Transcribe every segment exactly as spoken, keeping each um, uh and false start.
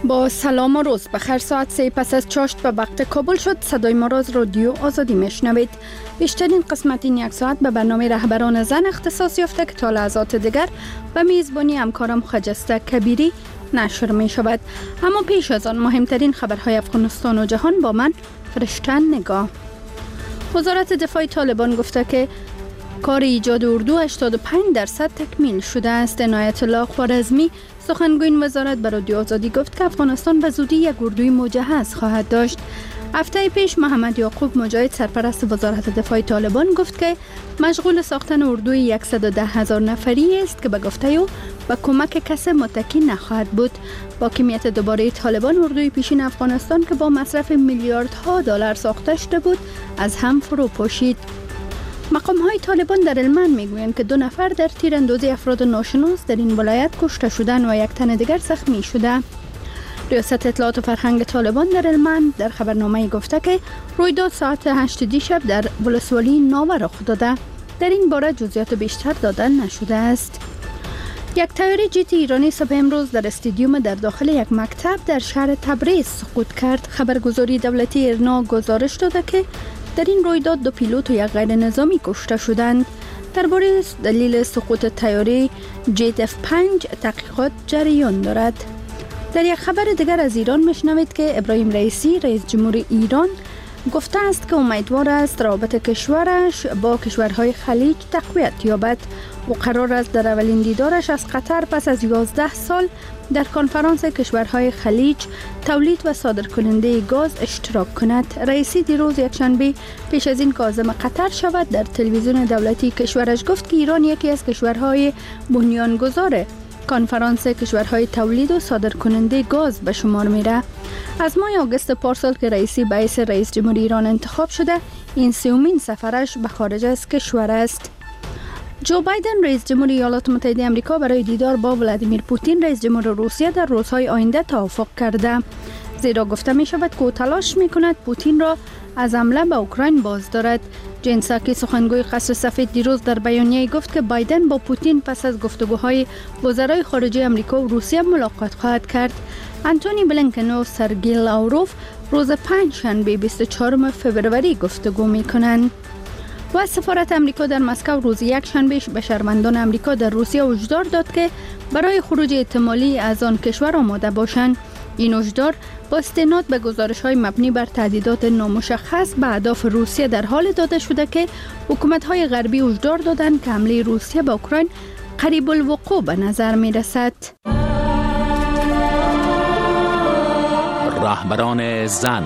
با سلام و روز بخیر. ساعت سه پس از چاشت به وقت کابل شد. صدای ما را از رادیو آزادی میشنوید. بیشترین قسمت این یک ساعت به برنامه رهبران زن اختصاص یافته که تا لحظات دیگر به میزبانی همکارم خجسته کبیری نشر می شود. اما پیش از آن مهمترین خبرهای افغانستان و جهان با من فرشته نگاه. وزارت دفاع طالبان گفته که کار ایجاد اردو هشتاد و پنج درصد تکمیل شده است. عنایت الله خوارزمی سخنگوی این وزارت به رادیو آزادی گفت که افغانستان به زودی یک اردوی مجهز خواهد داشت. هفته پیش محمد یعقوب مجاهد سرپرست وزارت دفاع طالبان گفت که مشغول ساختن اردوی صد و ده هزار نفری است که به گفته او به کمک کس متکی نخواهد بود. با کمیت دوباره طالبان اردوی پیشین افغانستان که با مصرف میلیاردها دلار ساخته شده بود از هم فرو پاشید. مقام های طالبان در هلمند میگویند که دو نفر در تیراندازی افراد ناشناس در این ولایت کشته شدند و یک تن دیگر زخمی شده. ریاست اطلاعات و فرهنگ طالبان در هلمند در خبرنامه گفته که رویداد ساعت هشت دیشب در ولسوالی ناوه رخ داده. در این باره جزئیات بیشتر داده نشده است. یک طیاره جت ایرانی صبح امروز در استادیوم در داخل یک مکتب در شهر تبریز سقوط کرد. خبرگزاری دولتی ایرنا گزارش داده که در این رویداد دو پیلوت و یک غیر نظامی کشته شدند. درباره دلیل سقوط طیاره جت اف پنج تحقیقات جریان دارد. در یک خبر دیگر از ایران میشنوید که ابراهیم رئیسی رئیس جمهور ایران گفته است که امیدوار است رابطه کشورش با کشورهای خلیج تقویت یابد. او قرار است در اولین دیدارش از قطر پس از یازده سال در کنفرانس کشورهای خلیج تولید و صادرکننده گاز اشتراک کند. رئیسی دیروز یکشنبه پیش از این که عازم قطر شود در تلویزیون دولتی کشورش گفت که ایران یکی از کشورهای بنیانگذار کنفرانس کشورهای تولید و صادرکننده گاز به شمار میره. از ماه آگوست پارسال که رئیسی به حیث رئیس جمهور ایران انتخاب شده، این سومین سفرش به خارج از کشور است. جو بایدن رئیس جمهور ایالات متحده آمریکا برای دیدار با ولادیمیر پوتین رئیس جمهور روسیه در روزهای آینده توافق کرده. زیرا گفته می شود که او تلاش می کند پوتین را از حمله به اوکراین باز دارد. جین ساکی سخنگوی قصر سفید دیروز در بیانیه گفت که بایدن با پوتین پس از گفتگوهای وزرای خارجه آمریکا و روسیه ملاقات خواهد کرد. انتونی بلینکن و سرگئی لاوروف روز پنج شنبه بیست و چهارم فوریه گفتگو می کنند. و سفارت آمریکا در مسکو روز یک شنبه به شهروندان آمریکا در روسیه هشدار داد که برای خروج احتمالی از آن کشور آماده باشند. این هشدار با استناد به گزارش‌های مبنی بر تهدیدات نامشخص به اهداف روسیه در حال داده شده که حکومت‌های غربی هشدار دادند که حمله روسیه به اوکراین قریب الوقوع به نظر می‌رسد. رهبران زن.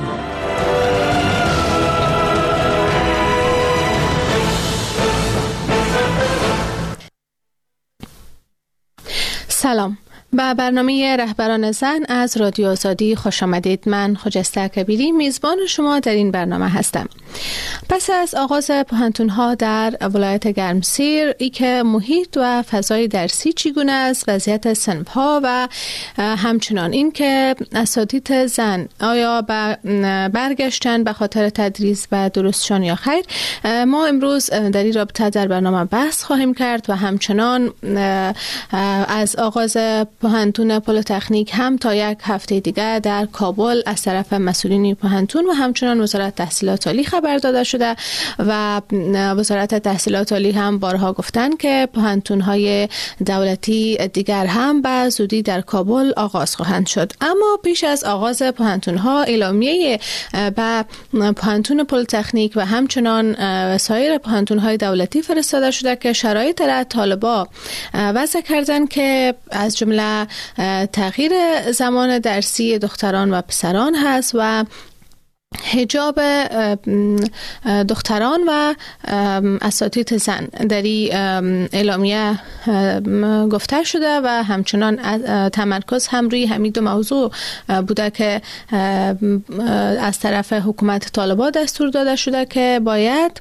سلام، به برنامه رهبران زن از رادیو آزادی خوش آمدید. من خجسته کبیری میزبان شما در این برنامه هستم. پس از آغاز پوهنتون‌ها در ولایت گرمسیر، ای که محیط و فضای درسی چگونه است، وضعیت صنف‌ها و همچنان این که اساتید زن آیا برگشتن به خاطر تدریس و درستشان یا خیر، ما امروز در این رابطه در برنامه بحث خواهیم کرد و همچنان از آغاز پوهنتون پلی‌تکنیک هم تا یک هفته دیگر در کابل از طرف مسئولین پوهنتون و همچنان وزارت تحصیلات عالی خبر داده شده و وزارت تحصیلات عالی هم بارها گفتن که پوهنتون‌های دولتی دیگر هم به زودی در کابل آغاز خواهند شد. اما پیش از آغاز پوهنتون‌ها اعلامیه به پوهنتون پلی‌تکنیک و همچنان سایر پوهنتون‌های دولتی فرستاده شده که شرایط را طالبا وضع کردن که از جمله تغییر زمان درسی دختران و پسران هست و حجاب دختران و اساتید زن در این اعلامیه گفته شده و همچنان تمرکز هم روی همین دو موضوع بوده که از طرف حکومت طالبان دستور داده شده که باید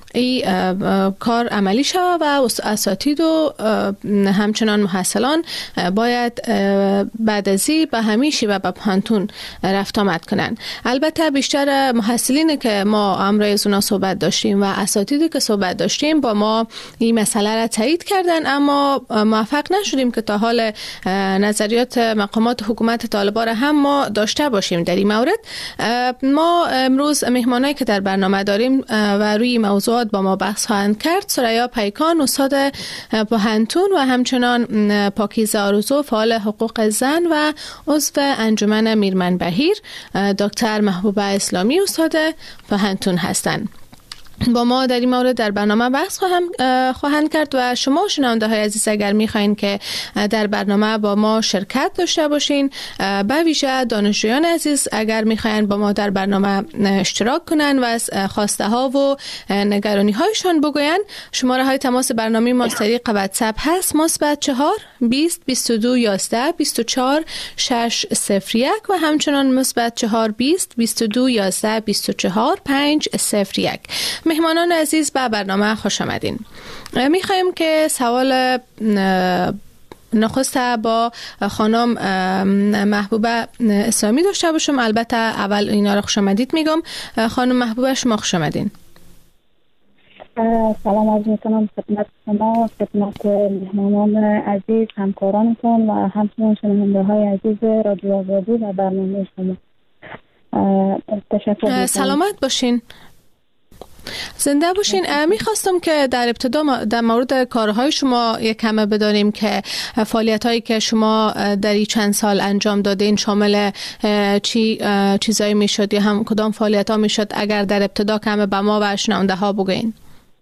این کار عملی شود و اساتید و همچنان محصلان باید بعد از این به همیشه و به پانتون رفت آمد کنن. البته بیشتر محصلینی که ما امروز اونا صحبت داشتیم و اساتیدی که صحبت داشتیم با ما این مسئله را تایید کردن، اما موفق نشدیم که تا حال نظریات مقامات حکومت طالبان را هم ما داشته باشیم در این مورد. ما امروز مهمانایی که در برنامه داریم و روی موضوعات با ما بحث خواهند کرد ثریا پیکان استاد پوهنتون و همچنان پاکیزه آرزو فعال حقوق زن و عضو انجمن میرمن بهیر دکتر محبوبه اسلامی استاد پوهنتون هستند. با ما در این مورد در برنامه بحث خواهم خواهند کرد و شما شنونده های عزیز اگر میخواین که در برنامه با ما شرکت داشته باشین، به ویژه دانشجویان عزیز اگر میخواین با ما در برنامه اشتراک کنن و از خواسته ها و نگرانی هایشان بگوین، شماره های تماس برنامه ما از طریق واتساپ هست مثبت چهار بیست بیست و دو یازده بیست و چهار شش صفر یک و همچنان مثبت چهار بیست بیست و دو یازده بیست و چهار پنج صفر یک. مهمانان عزیز به برنامه خوش آمدین. میخوایم که سوال نخست با خانم محبوبه اسلامی داشته باشم. البته اول اینا رو خوش آمدید میگم. خانم محبوبه شما خوش آمدین. سلام عرض میکنم خدمت شما، خدمت مهمانان عزیز، همکارانتون و همچنین شنونده های عزیز رادیو آزادی و برنامه شما. تشکر. سلامت باشین. زنده باشین. میخواستم که در ابتدا در مورد کارهای شما یک کمه بدانیم که فعالیت هایی که شما در این چند سال انجام دادین شامل چی چیزایی میشد یا هم کدام فعالیت ها میشد، اگر در ابتدا کمه به ما و شنونده ها بگوین.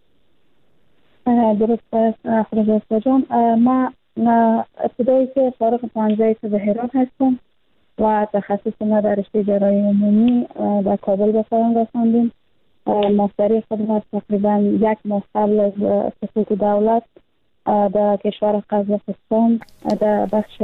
درست است خدا جان. ما ابتدایی که فارغ پانزده به هرات هستم و تخصص ما در رشته جراحی عمومی در کابل به پایان رساندیم. ماستری خدمت تقریبا یک ماه قبل از سقوط دولت در کشور قزاقستان در بخش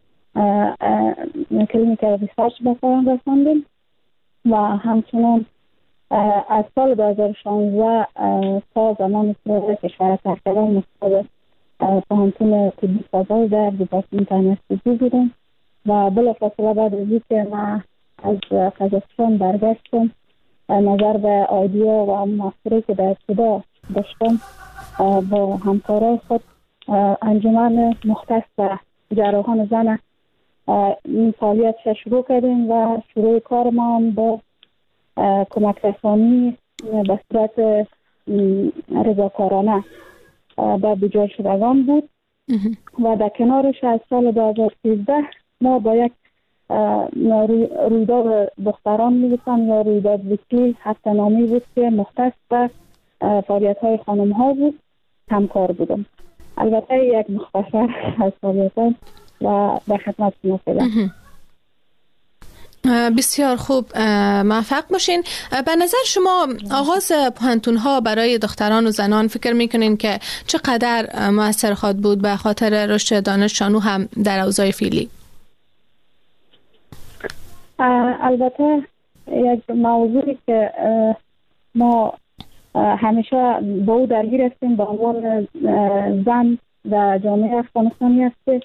کلینیکال ریسرچ به پایان رساندیم و همچنان از سال دو هزار و شانزده تا زمان که کشور تحقیقان مستقل پوهنتون طبی فضای در دیپارتمنت انستیزی بودم و بلافاصله بعد از اینکه ما از قزاقستان برگشتم نظر به آیدیا و ماستری که در ابتدا داشتم با همکارای خود انجمن مختص به جراحان زن این فعالیت شروع کردیم و شروع کار ما هم با کمک رسانی به صورت رضاکارانه به بجای شدگان بود و در کنارش از سال دو هزار و سیزده ما با یک رویداد دختران میگفتن یا رویداد ویکلی هفته نامی بود که مختص به فعالیت های خانم ها بود همکار بودم. البته یک مختصر از فعالیت ها و به خدمت شما فعلا. بسیار خوب، موفق باشین. به نظر شما آغاز پوهنتون ها برای دختران و زنان فکر میکنین که چقدر مؤثر خواهد بود به خاطر رشد دانشجویان هم در اوضاع فعلی؟ البته یک موضوعی که ما همیشه با او درگیر هستیم به عنوان زن و جامعه افغانستانی است که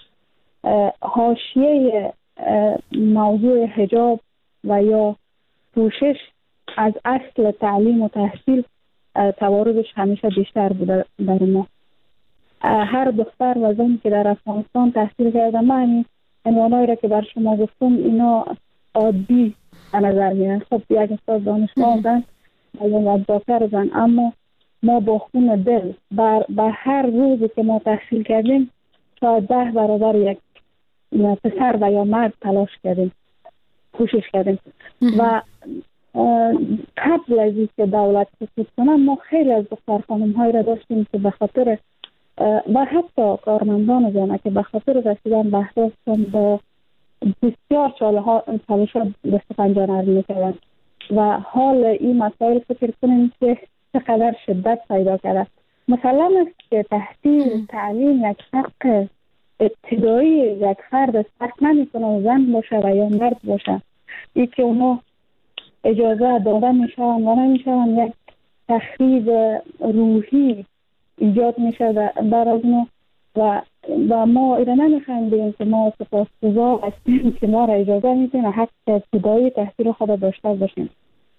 حاشیه موضوع حجاب و یا پوشش از اصل تعلیم و تحصیل تواردش همیشه بیشتر بوده در ما. هر دختر و زن که در افغانستان تحصیل کرده، من عنوانایی را که بر شما گفتم اینا عادی به نظر میاد. خب یک استاد دانشگاه زن و دکتر زن، اما ما با خون دل بر, بر هر روزی که ما تحصیل کردیم شاید ده برابر یک پسر و یا مرد تلاش کردیم، کوشش کردیم و قبل از اینکه دولت سقوط کنه ما خیلی از دختر خانم هایی را داشتیم که به خاطر و حتی کارمندان جامعه که به خاطر رسیدن به اهدافشون با بسیار چالش ها دست پنجه نرم میکردن و حال این مسائل فکر کنیم که چقدر شدت پیدا کرده. مسلم است که تحصیل تعلیم یک حق ابتدایی یک فرد فرق نمیکنه زن باشه و یا مرد باشه. ای که اونا اجازه داده میشون و نمیشون یک تخریب روحی ایجاد میشه در از ما و و ما ایره نمیخوایم بگیم که ما سپاسگزار هستیم که ما را اجازه میدیم حق ابتدایی تحصیل خود داشته باشیم.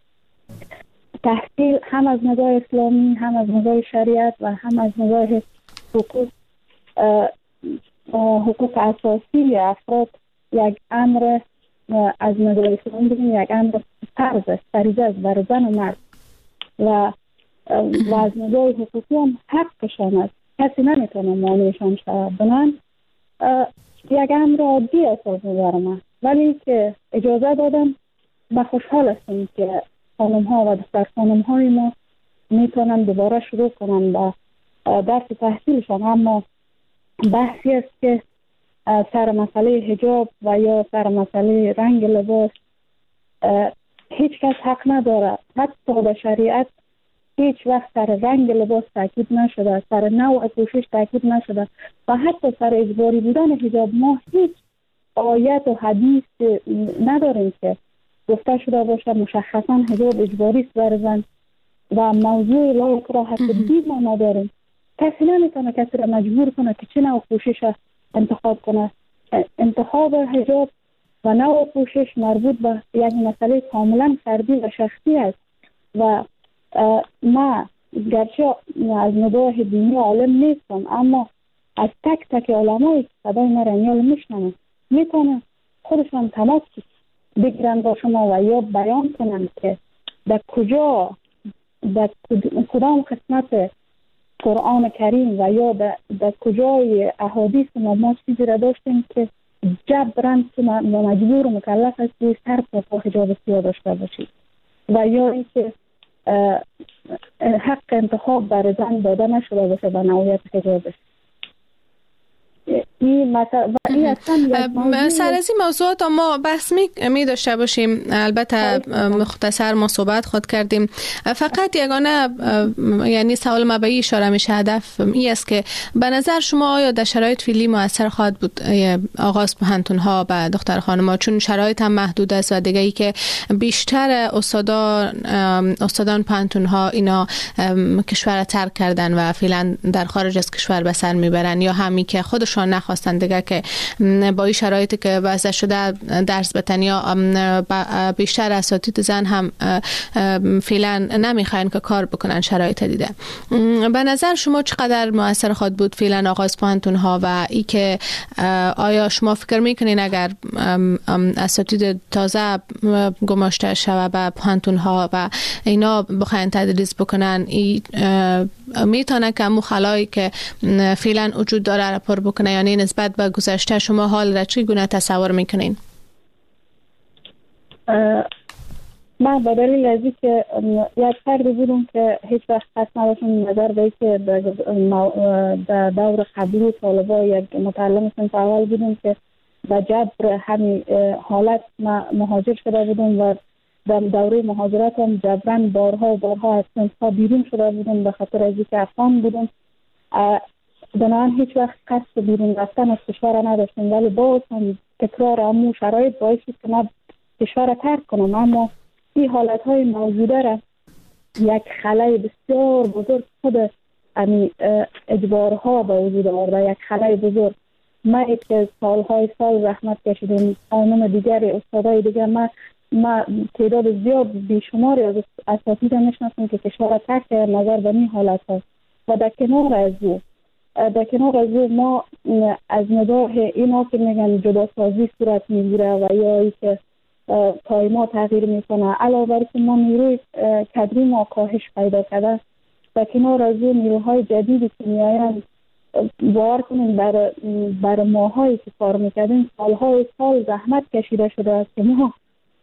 تحصیل هم از نگاه اسلامی، هم از نگاه شریعت و هم از نگاه حقوق حقوق اساسی افراد یک امر از نگاه اسلامی بگیم یک امر فرض است، فریضه است بر زن و مرد و و از نگاه حقوقی هم حقشان است، کسی نمیتونه مانعشان شود. بنان یک امر عادی است از نظر من، ولی که اجازه دادم و خوشحال هستم که خانم ها و دختر خانم های ما میتونن دوباره شروع کنن با درس تحصیلشان. اما بحثی است که سر مسئله حجاب و یا سر مسئله رنگ لباس هیچ کس حق نداره. حتی به شریعت هیچ وقت سر رنگ لباس تاکید نشده، سر نوع پوشش تاکید نشده و حتی سر اجباری بودن حجاب ما هیچ آیت و حدیث نداریم که گفته شده باشه مشخصا حجاب اجباری است بر زن و موضوع لا اکراه فی الدین ما نداریم. کسی نمیتونه کسی را مجبور کنه که چه نوع پوشش انتخاب کنه. انتخاب حجاب و نوع پوشش مربوط به یک مسئله کاملا فردی و شخصی است و ما گرچه از نگاه دینی عالم نیستم، اما از تک تک علمایی که صدای مرانیال میشنم میتونم خودشان تماس بگیرن با شما و یا بیان کنن که در کجا در کدام قسمت قرآن کریم و یا در کجای احادیث ما ما چیزی را داشتیم که جبران که مجبور و مکلف است که سر پا حجاب سیاه داشته باشید و یا اینکه حق انتخاب بر زن داده نشده باشه به نوعیت حجابش. سر از این موضوعات ما بحث می, می داشته باشیم. البته مختصر ما صحبت خود کردیم. فقط یگانه یعنی سوال ما به این اشاره میشه، هدف این است که به نظر شما آیا در شرایط فعلی مؤثر خواهد بود آغاز پوهنتون ها به دختر خانم ها، چون شرایط هم محدود است و دیگه ای که بیشتر استادان استادان پوهنتون ها اینا کشور ترک کردن و فعلا در خارج از کشور به سر میبرن یا همی که خودشان نخواستن دیگه که با این شرایطی که وضع شده درس بتن یا بیشتر اساتید زن هم فعلا نمیخواین که کار بکنن شرایط دیده. به نظر شما چقدر مؤثر خواهد بود فعلا آغاز پوهنتون ها و ای که آیا شما فکر میکنین اگر اساتید تازه گماشته شوه به پوهنتون ها و اینا بخواین تدریس بکنن ای میتونه که امو خلایی که فعلا وجود داره را پر بکنه؟ یعنی نسبت به گذشته شما حال را چگونه تصور میکنین؟ من به دلیل از این که یک فردی بودم که هیچ وقت قصد نداشتم نظر به که در دور قبلی طالبا یک متعلم صنف اول بودم که به جبر همین حالت مهاجر شده بودم و در دوره مهاجرت هم جبران بارها و بارها از صنف ها بیرون شده بودم به خاطر از اینکه افغان بودم. بنابراین هیچ وقت قصد بیرون رفتن از کشور نداشتم، ولی باز هم تکرار امو شرایط باعث شد که من کشور را ترک کنم. اما این حالت های موجوده را یک خلای بسیار بزرگ خود امی اجبارها به وجود آورده، یک خلای بزرگ. ما که سالهای سال زحمت کشیدیم، خانم دیگری استادای دیگر، ما ما تعداد زیاد بیشماری از اساتید میشناسیم که کشور را ترک کرد نظر به این حالت ها و در کنار از او در کنار از او ما از نگاه اینا که میگن جداسازی صورت میگیره و یا ای که تایما تغییر میکنه، علاوه بر که ما نیروی کادری ما کاهش پیدا کرده، در کنار از او نیروهای جدیدی که میاین باور کنیم بر بر ماهایی که کار میکردیم سالهای سال زحمت کشیده شده است که ما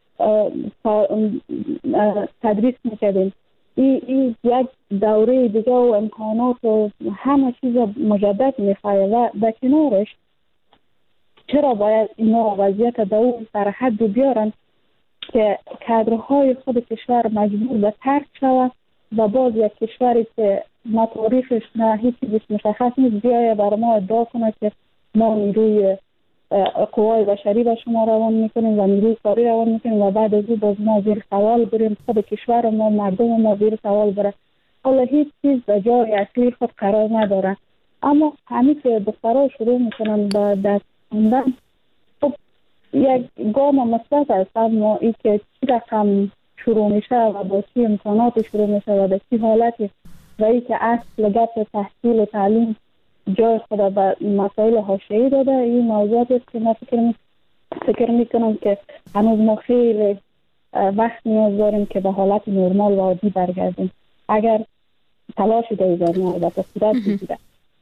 تدریس میکردیم. این ای یک دوره دیگه و امکانات و همه چیز مجدد میخواه و در کنارش چرا باید اینا وضعیت دور سر حد بیارن که کادرهای خود کشور مجبور به ترک شود و باز یک کشوری که ما تاریخش نه هیچ چیزش مشخص نیست بیایه برای ما ادعا کنه که ما نیروی قوای بشری به شما روان میکنیم و نیروی کاری روان میکنیم و بعد از او باز ما زیر سوال بریم، خود کشور ما مردم ما زیر سوال بره. حالا هیچ چیز به جای اصلی خود قرار ندارن. اما همین که دخترها شروع میکنن به دست خوندن، خب یک گام مثبت است، اما این که چی رقم شروع میشه و با چی امکانات شروع میشه و به چی حالتی و این که اصل گپ تحصیل و تعلیم جای خود به مسائل حاشیه‌ای داده، این موضوعات است که من فکر فکر میکنم که هنوز ما خیلی وقت نیاز داریم که به حالت نرمال و عادی برگردیم اگر تلاشی داریم. البته صورت بگیره.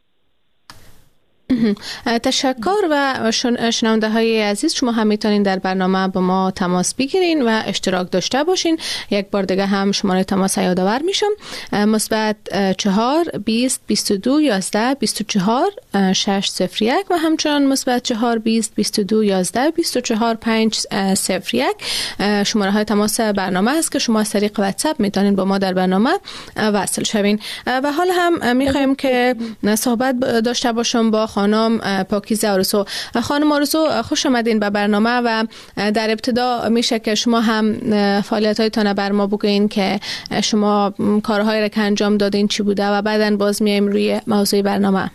تشکر. و شنونده های عزیز، شما هم میتونین در برنامه با ما تماس بگیرین و اشتراک داشته باشین. یک بار دیگه هم شماره تماس یادآور میشم: مثبت چهار بیست بیست و دو یازده بیست و چهار شش صفر یک و همچنان مثبت چهار بیست بیست و دو یازده بیست و چهار پنج صفر یک شماره های تماس برنامه است که شما از طریق واتساپ میتونین با ما در برنامه وصل شوین. و حال هم میخوایم که صحبت داشته باشم با خانم پاکیزه آرزو. خانم آرزو، خوش آمدین به برنامه و در ابتدا میشه که شما هم فعالیت‌هایتان بر ما بگوین که شما کارهایی را که انجام دادین چی بوده و بعداً باز میایم روی موضوع برنامه.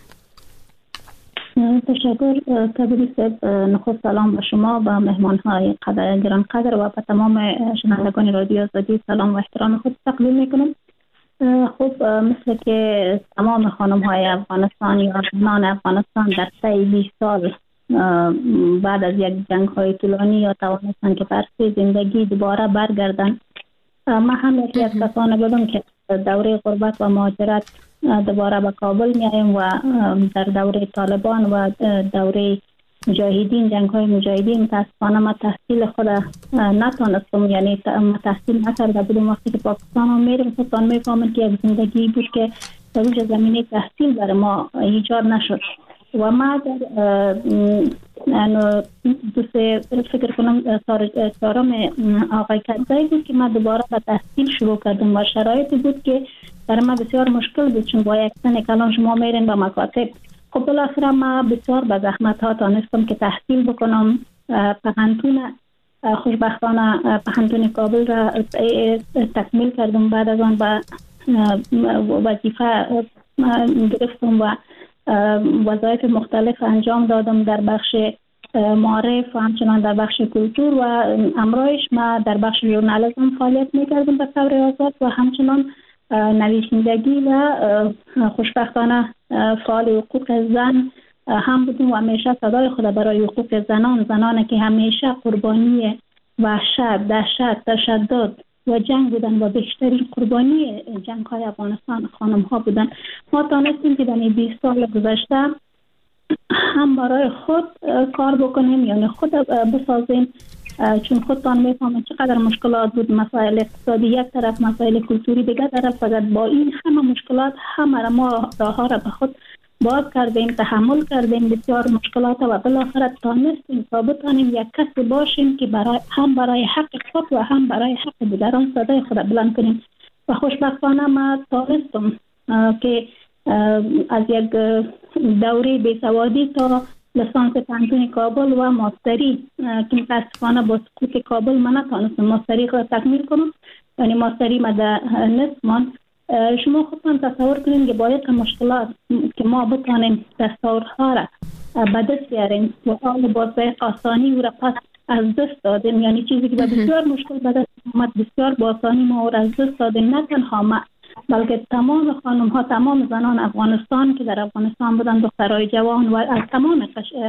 تشکر کبیری صاحب. نخست سلام به شما و مهمان‌های قدر گران قدر و به تمام شنوندگان رادیو آزادی سلام و احترام خود تقدیم میکنم. خب مثل که تمام خانم های افغانستان یا زنان افغانستان در طی بیست سال بعد از یک جنگ های طولانی یا توانستن که برسه زندگی دوباره برگردن، ما هم یکی از کسانی بودم که دوره غربت و مهاجرت دوباره به کابل میایم و در دوره طالبان و دوره مجاهدین، جنگ های مجاهدین، متاسفانه ما تحصیل خود نتونستم، یعنی ما تحصیل نکرده بودم. وقتی که پاکستان هم میرم خودتان میفهمن که یک زندگی بود که در اونجا زمینه تحصیل برای ما ایجاد نشد و ما در دو سه فکر کنم چهارم آقای کرزی بود که ما دوباره به تحصیل شروع کردم و شرایطی بود که برای ما بسیار مشکل بود، چون با یک سن کلان شما میرین به مکاتب. خب بالاخره ما بسیار به زحمت ها تانستم که تحصیل بکنم. پهنتون خوشبختانه پهنتون کابل را تکمیل کردم. بعد از آن به وظیفه گرفتم و وظایف مختلف انجام دادم در بخش معارف و همچنان در بخش کلتور و امرایش ما در بخش ژورنالیسم فعالیت میکردم به طور آزاد و همچنان نویسندگی و خوشبختانه فعال حقوق زن هم بودیم و همیشه صدای خود برای حقوق زنان، زنانی که همیشه قربانی وحشت، دهشت، تشدد و جنگ بودن و بیشترین قربانی جنگ های افغانستان خانم ها بودن. ما تانستیم که در این بیست سال گذشته هم برای خود کار بکنیم، یعنی خود بسازیم، چون خودتان میفهمید چقدر مشکلات بود، مسائل اقتصادی یک طرف، مسائل کلتوری دیگر طرف. فقط با این همه مشکلات همه ما راه ها را به خود باز کردیم، تحمل کردیم بسیار مشکلات و بالاخره تانستیم تا بتانیم یک کسی باشیم که برای هم برای حق خود و هم برای حق دیگران صدای خود بلند کنیم. و خوشبختانه ما تانستم که از یک دوره بیسوادی تا لیسانس پهنتون کابل و ماستری که متاسفانه با سقوط کابل من نتانستم ماستری را تکمیل کنم، یعنی ماستری ما در نصف ماند. شما خودتان تصور کنید که با یک مشکلات که ما بتانیم دستورها را به دست بیاریم و آن با آسانی او را پس از دست دادیم، یعنی چیزی که بسیار مشکل به دست آمد بسیار با آسانی ما او را از دست دادیم. نه تنها ما بلکه تمام خانم ها، تمام زنان افغانستان که در افغانستان بودن، دخترای جوان و از تمام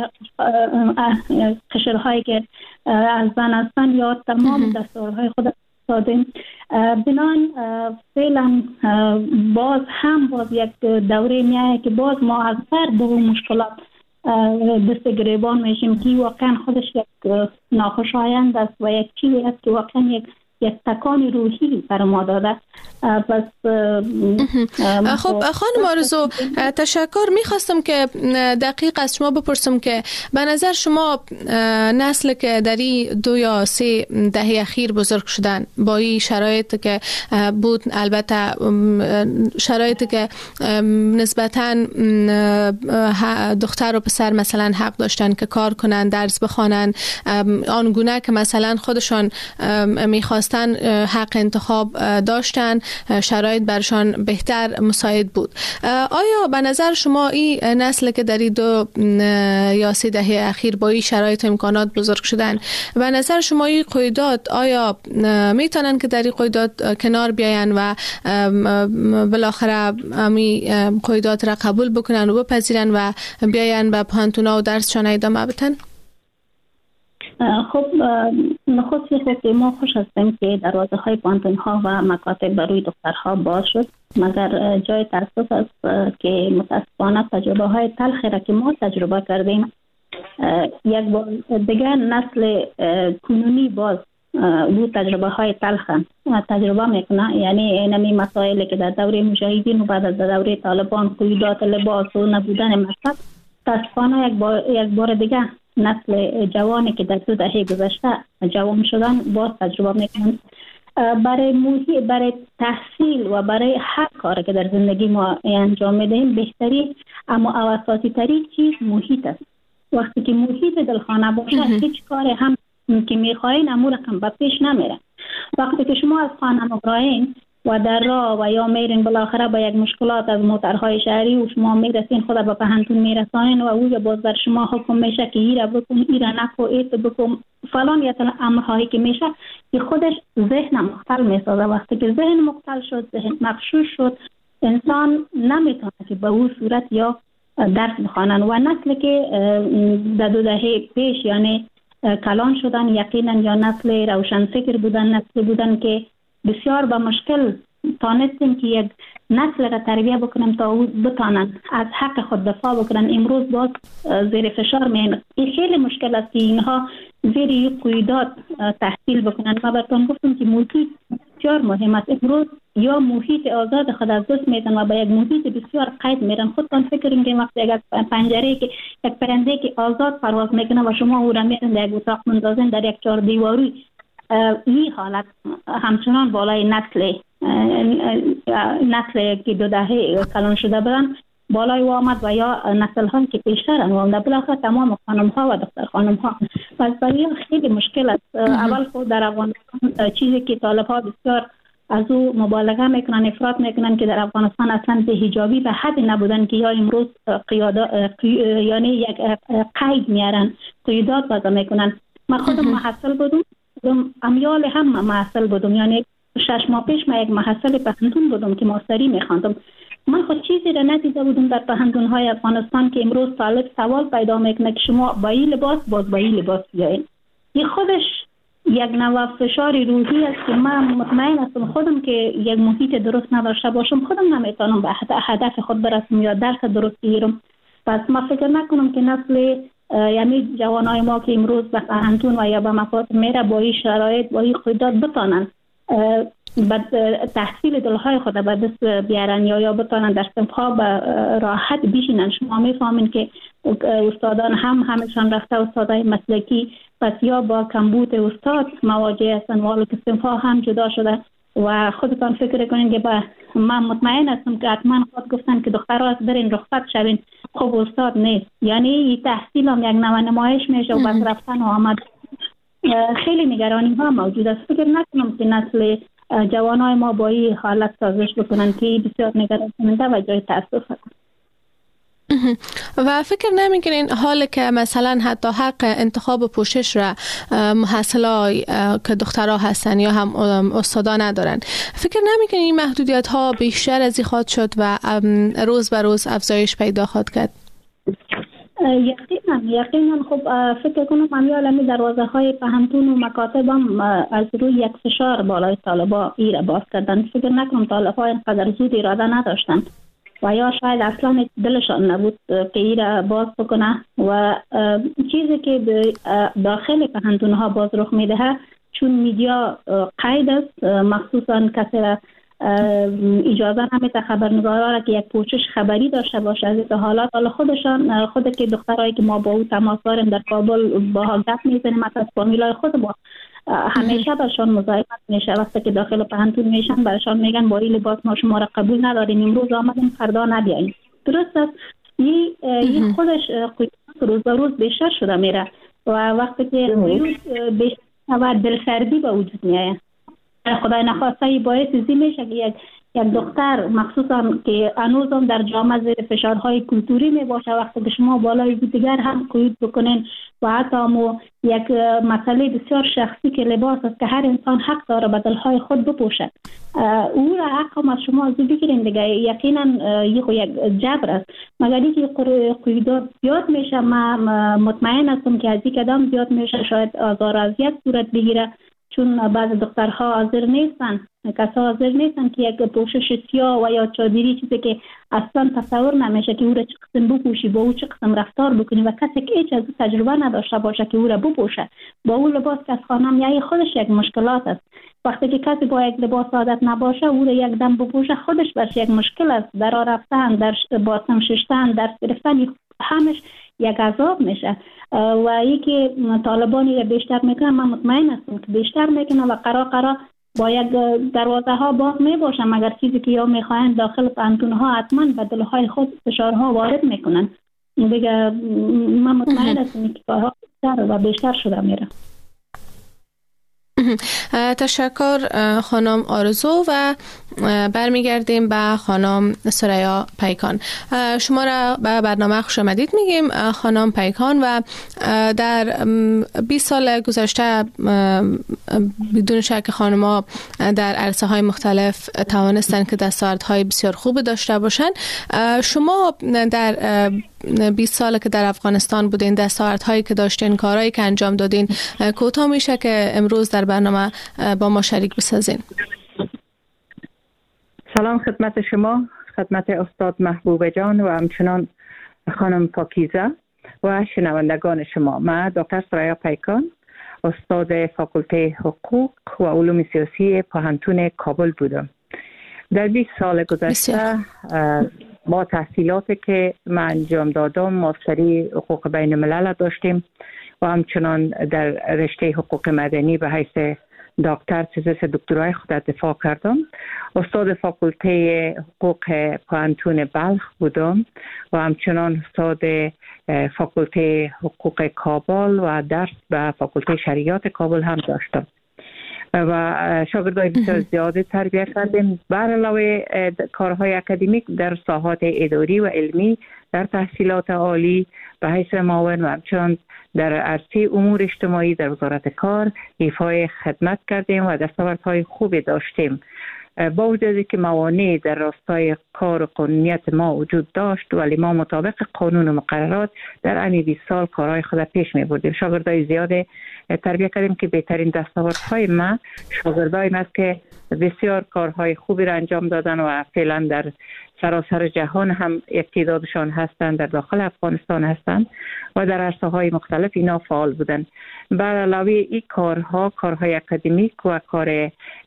قشرهایی که از زن هستند یا تمام دستورهای خود دادیم. بنان فعلا باز هم باز یک دوره میایه که باز ما از سر به مشکلات دست گریبان میشیم که واقعا خودش یک ناخوشایند است و یک چیزی است که واقعا یک یک تکان روحی بر ما داده. بس خب خانم آرزو، تشکر. میخواستم که دقیق از شما بپرسم که به نظر شما نسل که در این دو یا سه دهه اخیر بزرگ شدن با این شرایط که بود، البته شرایطی که نسبتاً دختر و پسر مثلا حق داشتن که کار کنن، درس بخوانن، آنگونه که مثلا خودشان میخواستن رفتن حق انتخاب داشتن، شرایط برشان بهتر مساعد بود. آیا به نظر شما این نسل که در این دو یا سه دهه اخیر با این شرایط امکانات بزرگ شدن، به نظر شما این قیودات آیا میتونن که در این قیودات کنار بیاین و بالاخره می قیودات را قبول بکنن و بپذیرن و بیاین به پانتونا و درسشان ادامه بدن؟ خب نخست خود ما خوش هستیم که دروازه های پانتون ها و مکاتب برای دخترها باز شد، مگر جای تاسف است که متاسفانه تجربه های تلخی را که ما تجربه کردیم یک بار دیگر نسل کنونی باز دو تجربه های تلخ تجربه میکنه. یعنی اینمی مسائلی که در دوره مجاهدین و بعد از دوره طالبان، قیودات لباس و نبودن مکتب، متاسفانه یک بار یک بار دیگر نسل جوانی که در دو دهه گذشته جوان شدن باز تجربه میکنن. برای موهی برای تحصیل و برای هر کاری که در زندگی ما انجام میدهیم بهتری اما اساسی ترین چیز محیط است. وقتی که محیط دلخانه باشه هیچ کاری هم که میخواین امور رقم به پیش نمیره. وقتی که شما از خانه مقراین و در راه و یا میرین بالاخره با یک مشکلات از موترهای شهری و شما میرسین خود به پهنتون میرسانین و اوی باز بر شما حکم میشه که ایره بکن، ایره نکو، ایت بکن فلان یا تلا امرهایی که میشه که خودش ذهن مختل میسازه. وقتی که ذهن مختل شد، ذهن مغشوش شد، انسان نمیتونه که به اون صورت یا درس بخوانن. و نسل که در دو دهه پیش یعنی کلان شدن یقینا یا نسل روشن فکر بودن، نسل بودن که بسیار با مشکل تانستیم که یک نسل را تربیه بکنیم تا او بتانن از حق خود دفاع بکنن. امروز باز زیر فشار میان. این خیلی مشکل است که اینها زیر یک قیودات تحصیل بکنن. ما براتون گفتم که محیط بسیار مهم است. امروز یا محیط آزاد خود از دست میدن و با یک محیط بسیار قید میرن. خودتان فکر کنید وقتی یک پنجره که یک پرنده که آزاد پرواز میکنه و شما او را میرن در یک اتاق مندازین در یک چهار دیواری، این حالت همچنان بالای نسل نسل که دو دهه کلان شده بودن بالای آمد و یا نسل هم که پیشترن و بالاخره تمام خانم ها و دختر خانم ها. پس برای خیلی مشکل است. اول خود در افغانستان چیزی که طالب ها بسیار از او مبالغه میکنن، افراط میکنن که در افغانستان اصلا به حجابی به حد نبودن که یا امروز قیادا یعنی یک قید میارن، قیودات وضع میکنن. من خودم محصل بودم، امیال هم محصل بودم، یعنی شش ماه پیش من یک محصل پهندون بودم که ماستری میخواندم. من خود چیزی را ندیده بودم در پهندون های افغانستان که امروز طالب سوال پیدا میکنه که شما با این لباس باز با این لباس بیاین. این خودش یک نوع فشار روحی است که من مطمئن هستم خودم که یک محیط درست نداشته باشم خودم نمیتونم به هدف خود برسم یا درس درست بگیرم. پس ما فکر نکنم که نسل یعنی جوانای ما که امروز به پهنتون و یا به مکاتب میره با این شرایط با این قیودات بتانن بعد تحصیل دلهای خود به دست بیارن یا یا بتانن در صنفها به راحت بشینن. شما میفهمین که استادان هم همشان رفته استادای مسلکی، پس یا با کمبود استاد مواجه هستن والا که صنفها هم جدا شده. و خودتان فکر کنین که با من مطمئن هستم که حتما خود گفتن که دخترها از برین رخصت شوین، خب استاد نیست. یعنی این تحصیل هم یک نوع نمایش میشه و بس رفتن و آمد. خیلی نگرانی ها موجود است. فکر نکنم که نسل جوانای ما با این حالت سازش بکنن که بسیار نگران کننده و جای تاسف است. و فکر نمیکنین حال که مثلا حتی حق انتخاب و پوشش را محصلای که دخترها هستن یا هم استادا ندارن، فکر نمیکنین این محدودیت ها بیشتر از این خواهد شد و روز به روز افزایش پیدا خواهد کرد؟ یقینا یقینا خب فکر کنم امیال دروازه های پهنتون و مکاتب هم از روی یک فشار بالای طالبا ایره باز کردن. فکر نکنم طالبا اینقدر زود اراده نداشتن و یا شاید اصلا دلشان نبود که ایره باز بکنه. و چیزی که داخل پهنتون ها باز رخ میده چون میدیا قید است، مخصوصا کسی را اجازه نمیده خبرنگارا را که یک پوشش خبری داشته باشه از این حالات. حالا خودشان خود که دخترایی که ما با او تماس داریم در کابل با ها گپ میزنیم، مثلا فامیلای خود ما همیشه برشان مزاحمت میشه. وقتی که داخل پهنتون میشن برشان میگن با این لباس ما شما را قبول نداریم، امروز آمدیم فردا نبیاییم. درست است. این خودش روز به روز بیشتر شده میره و وقتی که بیشتر و دلسردی به وجود میاد. خدای نخواسته باعث زی میشه که یک یک دختر مخصوصا که هنوز هم در جامعه زیر فشارهای کلتوری می باشه، وقتی که شما بالای دیگر هم قید بکنین و حتی مو یک مسئله بسیار شخصی که لباس است که هر انسان حق داره بدلهای خود بپوشد، او را حق هم از شما از بگیرین دیگه. یقینا یک جبر است، مگر اینکه قیودات زیاد میشه. من مطمئن هستم که از این قدم زیاد میشه شاید آزار و اذیت صورت بگیره، چون بعض دخترها حاضر نیستن، کسا حاضر نیستن که یک پوشش سیاه و یا چادری چیزی که اصلا تصور نمیشه که او را چه قسم بپوشی، با او چه قسم رفتار بکنی و کسی که هیچ از تجربه نداشته باشه که او را بپوشه با او لباس که از خانم یعنی خودش یک مشکلات است. وقتی که کسی با یک لباس عادت نباشه او را یک دم بپوشه خودش برش یک مشکل است. در راه رفتن، در باسم ششتن، در گرفتن همش یک عذاب میشه. و یکی طالبانی را بیشتر میکنن، من مطمئن هستم که بیشتر میکنن و قرار قرار با یک دروازه ها باز میباشن، مگر چیزی که یا میخواین داخل پانتون ها حتما بدل های خود فشارها وارد میکنن دیگه. من مطمئن هستم که کارها بیشتر و بیشتر شده میره. تشکر خانم آرزو و برمیگردیم به خانم ثریا پیکان. شما را به برنامه خوش آمدید میگیم خانم پیکان. و در بیست سال گذشته بدون شک خانم‌ها در عرصه های مختلف توانستن که دستاوردهای بسیار خوب داشته باشن. شما در بیست سال که در افغانستان بودین، دستاوردهایی که داشتین، کارهایی که انجام دادین، کوتاه میشه که امروز در برنامه با ما شریک بسازین؟ سلام خدمت شما، خدمت استاد محبوب جان و همچنان خانم پاکیزه و شنوندگان شما. من دکتر ثریا پیکان، استاد فاکولته حقوق و علوم سیاسی پوهنتون کابل بودم. در بیست سال گذشته با تحصیلاتی که من انجام دادم، ماستری حقوق بین الملل داشتیم و همچنان در رشته حقوق مدنی به حیث دکتر تزیس دکترای خود دفاع کردم. استاد فاکولته حقوق پوهنتون بلخ بودم و همچنان استاد فاکولته حقوق کابل و درس به فاکولته شریعت کابل هم داشتم و شاگردای بسیار زیاده تربیت کردیم. بر علاوه کارهای اکادمیک در ساحات اداری و علمی در تحصیلات عالی به حیث معاون و همچنان در عرصه امور اجتماعی در وزارت کار ایفای خدمت کردیم و دستاوردهای خوبی داشتیم. با وجودی که موانع در راستای کار و قانونیت ما وجود داشت، ولی ما مطابق قانون و مقررات در این بیست سال کارهای خود پیش می بردیم. شاگردای زیاده تربیت کردیم که بهترین دستاوردهای ما شاگردای ما است که بسیار کارهای خوبی را انجام دادن و فعلا در سراسر جهان هم تعدادشان هستند، در داخل افغانستان هستند و در عرصه های مختلف اینا فعال بودند. بر علاوه این کارها، کارهای اکادمیک و کار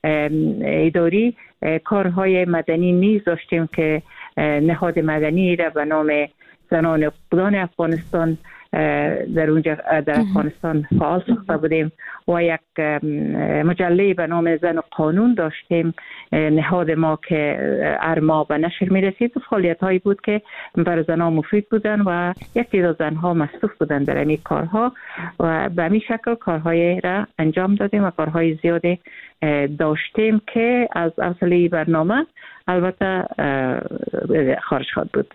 اداری، کارهای مدنی نیز داشتیم که نهاد مدنی را به نام زنان حقوقدان افغانستان در اونجا در افغانستان فعال ساخته بودیم و یک مجله به نام زن و قانون داشتیم. نهاد ما که هر ماه به نشر می رسید و فعالیت هایی بود که برای زنها مفید بودن و یک تعداد زنها مصروف بودن در این کارها و به همین شکل کارهای را انجام دادیم و کارهای زیاده داشتیم که از اصلی برنامه البته خارج خواهد بود.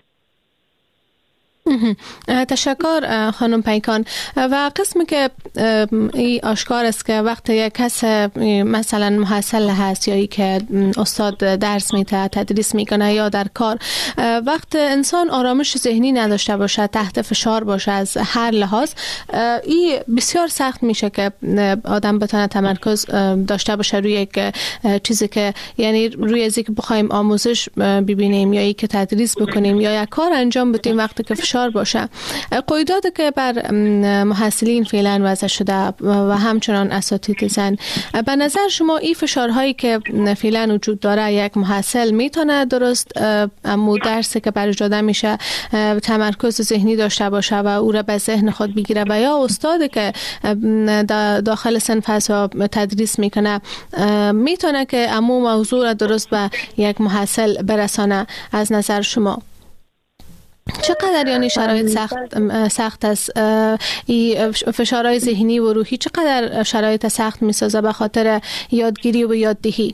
تشکر خانم پیکان. و قسمی که ای آشکار است که وقتی یک کس مثلا محصل هست یا ای که استاد درس میده، تدریس میکنه یا در کار، وقت انسان آرامش ذهنی نداشته باشه، تحت فشار باشه از هر لحاظ، ای بسیار سخت میشه که آدم بتونه تمرکز داشته باشه روی یک چیزی که یعنی روی ازی که بخوایم آموزش ببینیم یا ای که تدریس بکنیم یا یک کار انجام بدیم وقتی که فشار باشه. قیوداتی که بر محصلین فعلا وضع شده و همچنان اساتید زن، به نظر شما این فشارهایی که فعلا وجود داره یک محصل میتونه درست امو درسی که برش داده میشه تمرکز ذهنی داشته باشه و او را به ذهن خود بگیره، و یا استادی که داخل صنف هست و تدریس میکنه میتونه که امو موضوع را درست به یک محصل برسانه؟ از نظر شما چقدر یعنی شرایط سخت سخت است، این فشارهای ذهنی و روحی چقدر شرایط سخت میسازه به خاطر یادگیری و یاددهی؟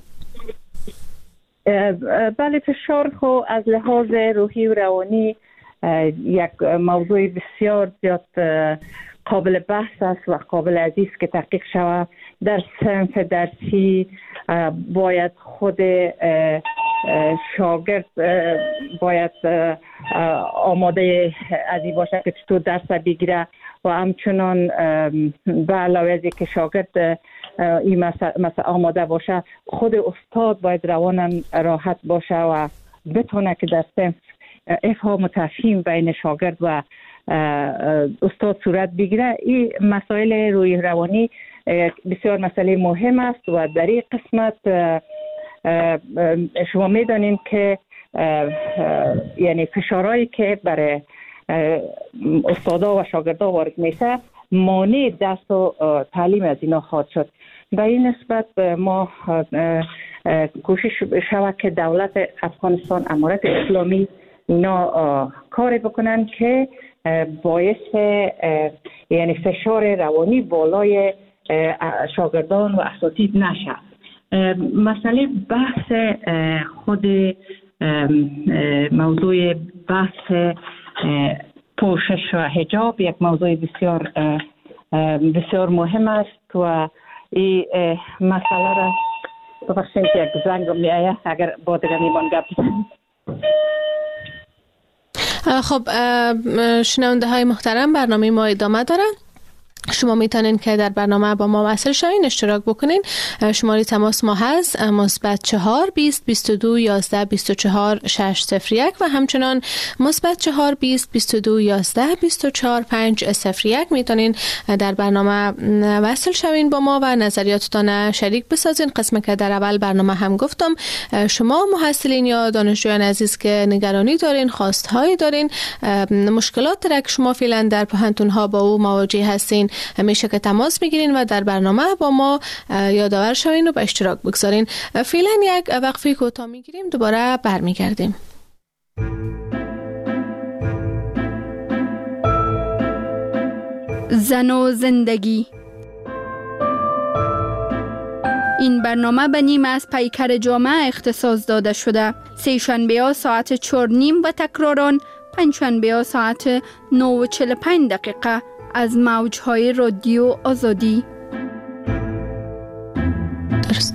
بله، فشار خو از لحاظ روحی و روانی یک موضوع بسیار زیاد قابل بحث است و قابل عزیز که تحقیق شود. در صنف درسی باید خود شاگرد باید آماده از این باشه که چطور درس بگیره و همچنان به علاوه از که شاگرد این مثلا آماده باشه، خود استاد باید روانم راحت باشه و بتونه که در صنف افهام و تفهیم بین شاگرد و استاد صورت بگیره. این مسائل روی روانی بسیار مسئله مهم است و در این قسمت شما میدانید که یعنی فشارهایی که برای استادا و شاگردا وارد میشه مانع درس و تعلیم از اینا خواهد شد. به این نسبت ما کوشش شود که دولت افغانستان، امارت اسلامی اینا کاری بکنن که باعث یعنی فشار روانی بالای شاگردان و اساتید نشه. مسئله بحث خود موضوع بحث پوشش و حجاب یک موضوع بسیار بسیار مهم است و این مسئله را ببخشید که یک زنگ می آید اگر با دیگر میمان گپ بزنیم. خب شنونده های محترم، برنامه ما ادامه داره. شما میتونین که در برنامه با ما وصل شوین، اشتراک بکنین. شماره تماس ما هست مثبت چهار بیست بیست و دو یازده بیست و چهار شش صفر یک و همچنان مثبت چهار بیست بیست و دو یازده بیست و چهار پنج صفر یک. میتونین در برنامه وصل شوین با ما و نظریاتتان شریک بسازین. قسم که در اول برنامه هم گفتم، شما محصلین یا دانشجویان عزیز که نگرانی دارین، خواستهایی دارین، مشکلات را که شما فعلا در پوهنتون ها با او مواجه هستین، همیشه که تماس میگیرین و در برنامه با ما یادآور شوین و به اشتراک بگذارین. فعلا یک وقفه کوتاه میگیریم، دوباره برمیگردیم. زن و زندگی. این برنامه به نیم از پیکر جامعه اختصاص داده شده. سه شنبه ها ساعت چهار نیم و تکراران پنج شنبه ها ساعت نه و چهل و پنج دقیقه از موجهای رادیو آزادی. درست.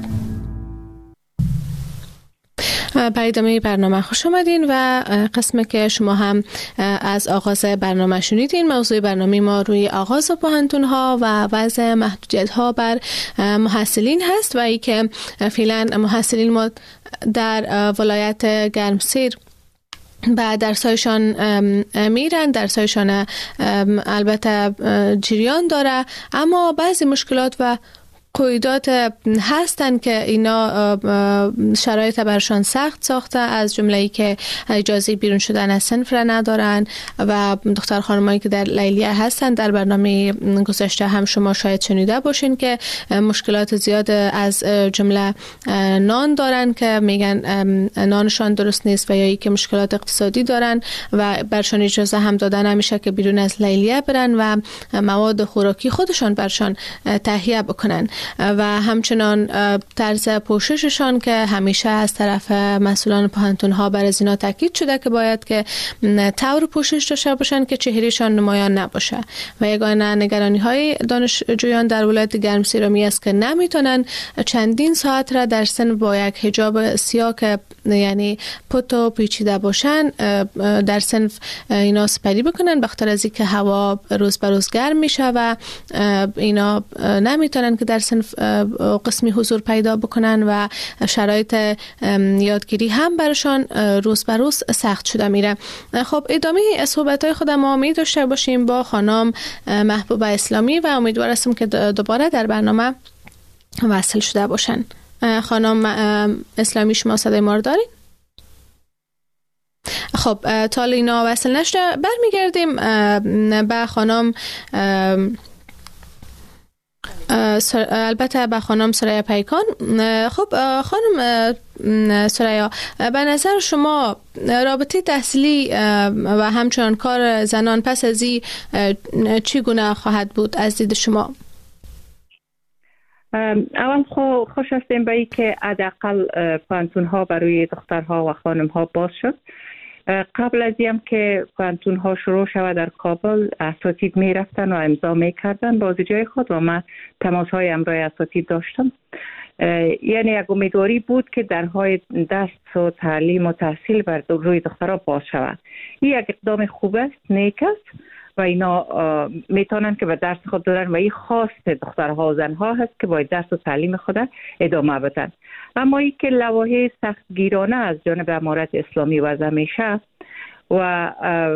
به ادامه برنامه خوش آمدین و قسم که شما هم از آغاز برنامه شنیدین. موضوع برنامه ما روی آغاز پوهنتون ها و وضع محدودیت ها بر محصلین هست و ای که فعلا محصلین ما در ولایت گرمسیر بعد درسایشان میرن، درسایشان البته جریان داره، اما بعضی مشکلات و قیودات هستن که اینا شرایط برشان سخت ساخته، از جمله ای که اجازه بیرون شدن از صنف را ندارن و دختر خانمایی که در لیلیه هستن در برنامه گذشته هم شما شاید شنیده باشین که مشکلات زیاد از جمله نان دارن که میگن نانشان درست نیست و یا ای که مشکلات اقتصادی دارن و برشان اجازه هم دادن نمیشه که بیرون از لیلیه برن و مواد خوراکی خودشان برشان تهیه بکنن و همچنان طرز پوشششان که همیشه از طرف مسئولان پوهنتون ها بر از اینا تاکید شده که باید که طور پوشش داشته باشن که چهرهشان نمایان نباشه و یگانه نگرانی های دانشجویان در ولایت گرمسیر می است که نمیتونن چندین ساعت را در صنف با یک حجاب سیاه که یعنی پت و پیچیده باشن در صنف اینا سپری بکنن، بخاطر از اینکه هوا روز به روز گرم میشه و اینا نمیتونن که در صنف قسمی حضور پیدا بکنن و شرایط یادگیری هم برشان روز به روز سخت شده میره. خب ادامه صحبت‌های خودم ما می داشته باشیم با خانم محبوبه اسلامی و امیدوار هستم که دوباره در برنامه وصل شده باشن. خانم اسلامی شما صدای ما رو دارین؟ خب تا اینا وصل نشده برمیگردیم به خانم البته به خانم سریا پیکان. خب خانم ثریا، به نظر شما رابطه تحصیلی و همچنان کار زنان پس از این چگونه خواهد بود از دید شما؟ اول خو خوش هستیم به این که حداقل پانتون ها برای دخترها و خانم ها باز شد. قبل از این که پانتون ها شروع شود در کابل، اساتید می رفتن و امضا می کردن با جای خود و من تماس های امرای اساتید داشتم. یعنی یک امیدواری بود که درهای دست و تعلیم و تحصیل بر روی دخترها باز شود. این یک اقدام خوب است، نیک است و اینا میتونن که به درس خود دارن و این خواست دخترها و زنها هست که باید درس و تعلیم خود ادامه بدن. اما این که لوایح سختگیرانه از جانب امارت اسلامی و از همیشه و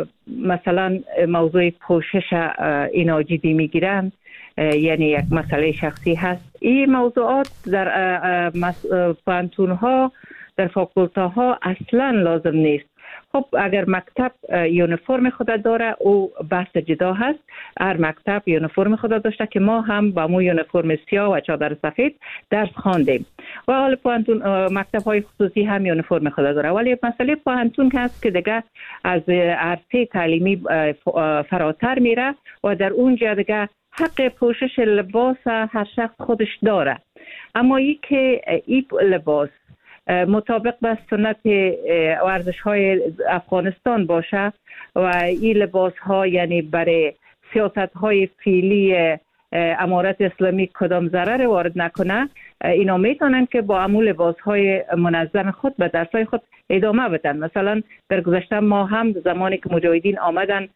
مثلا موضوع پوشش اینا جدی میگیرن، یعنی یک مسئله شخصی هست. این موضوعات در پانتون ها در فاکولته ها اصلا لازم نیست. خب اگر مکتب یونیفرم خود داره او بحث جدا هست. هر مکتب یونیفرم خود داشته که ما هم با مو یونیفرم سیاه و چادر سفید درس خواندیم و حال پانتون مکتب های خصوصی هم یونیفرم خود داره. ولی مسئله پانتون هست که دیگه از عرصه تعلیمی فراتر میره و در اونجا دیگه حق پوشش لباس هر شخص خودش داره. اما ای که این لباس مطابق با سنت ورزش های افغانستان باشه و این لباس ها یعنی برای سیاست های فعلی امارت اسلامی کدام ضرر وارد نکنه، اینا میتونن که با امو لباس های منظم خود به درس های خود ادامه بدن. مثلا در گذشته ما هم زمانی که مجاهدین آمدن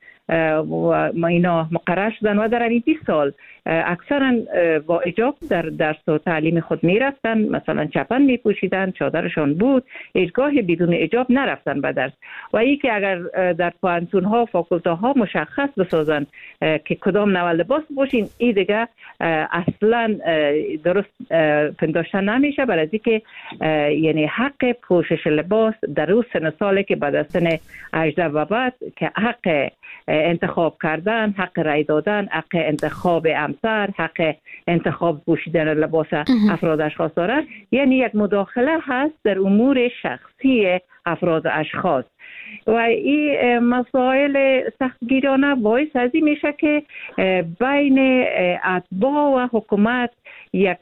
و ما اینا مقرر شدن و در این بیست سال اکثرا با حجاب در درس و تعلیم خود میرفتن، مثلا چپن میپوشیدن، چادرشان بود، هیچگاه بدون حجاب نرفتن به درس. و این که اگر در پانتون ها فاکولته ها مشخص بسازن که کدام نوع لباس بپوشین، این دیگه اصلا درست پنداشته نمیشه، برای اینکه یعنی حق پوشش لباس در اون سن ساله که بعد از سن هجده و بعد که حق انتخاب کردن، حق رای دادن، حق انتخاب همسر، حق انتخاب پوشیدن لباس افراد اشخاص دارن، یعنی یک مداخله هست در امور شخصی افراد اشخاص. و این مسائل سختگیرانه باعث از این میشه که بین اتباع و حکومت یک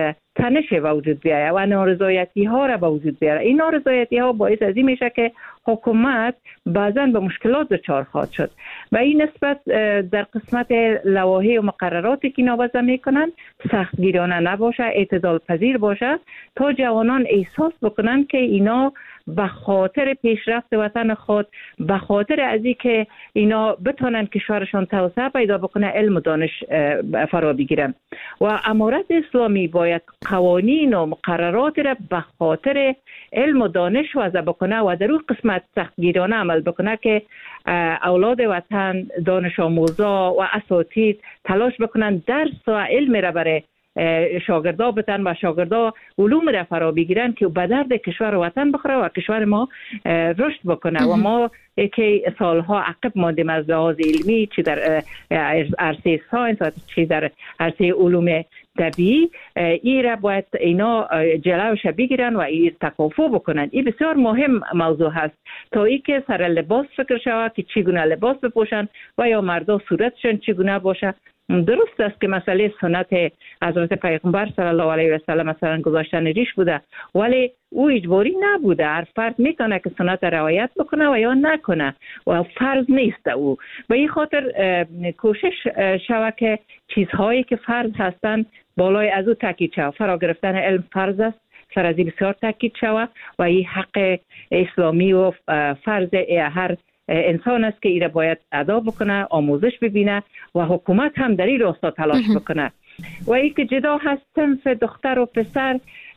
تنش وجود بیاید و نارضایتی ها را به وجود بیاره. این نارضایتی ها باعث از این میشه که حکومت بعضا به مشکلات دچار خواهد شد و این نسبت در قسمت لوایح و مقرراتی که اینا وضع میکنن سختگیرانه نباشه، اعتدال پذیر باشه تا جوانان احساس بکنن که اینا به خاطر پیشرفت وطن خود، به خاطر از این که اینا بتونن کشورشان توسعه پیدا بکنه، علم و دانش فرا بگیرن. و امارت اسلامی باید قوانین و مقررات را به خاطر علم و دانش وضع بکنه و در اون قسمت سختگیرانه عمل بکنه که اولاد وطن، دانش آموزا و اساتید تلاش بکنن درس و علم را برای شاگردا بتن و شاگردا علوم را فرا بگیرن که به درد کشور و وطن بخوره و کشور ما رشد بکنه. و ما که سالها عقب ماندیم از لحاظ علمی، چی در عرصه ساینس و چی در عرصه علوم طبیعی، این را باید اینا جلوش بگیرن و این تکافؤ بکنن. این بسیار مهم موضوع هست تا ای که سر لباس فکر شود که چگونه لباس بپوشن و یا مردا صورتشون چگونه باشه. درست است که مسئله سنت حضرت پیغمبر صلی الله علیه و سلم مثلا گذاشتن ریش بوده، ولی او اجباری نبوده. هر فرد میتونه که سنت رعایت بکنه و یا نکنه و فرض نیست او. به این خاطر کوشش شود که چیزهایی که فرض هستند بالای از او تاکید شود. فرا گرفتن علم فرض است، سر از این بسیار تاکید شود و این حق اسلامی و فرض هر انسان است که ایره باید ادا بکنه، آموزش ببینه و حکومت هم در این راستا تلاش بکنه. و این که جدا هست صنف دختر و پسر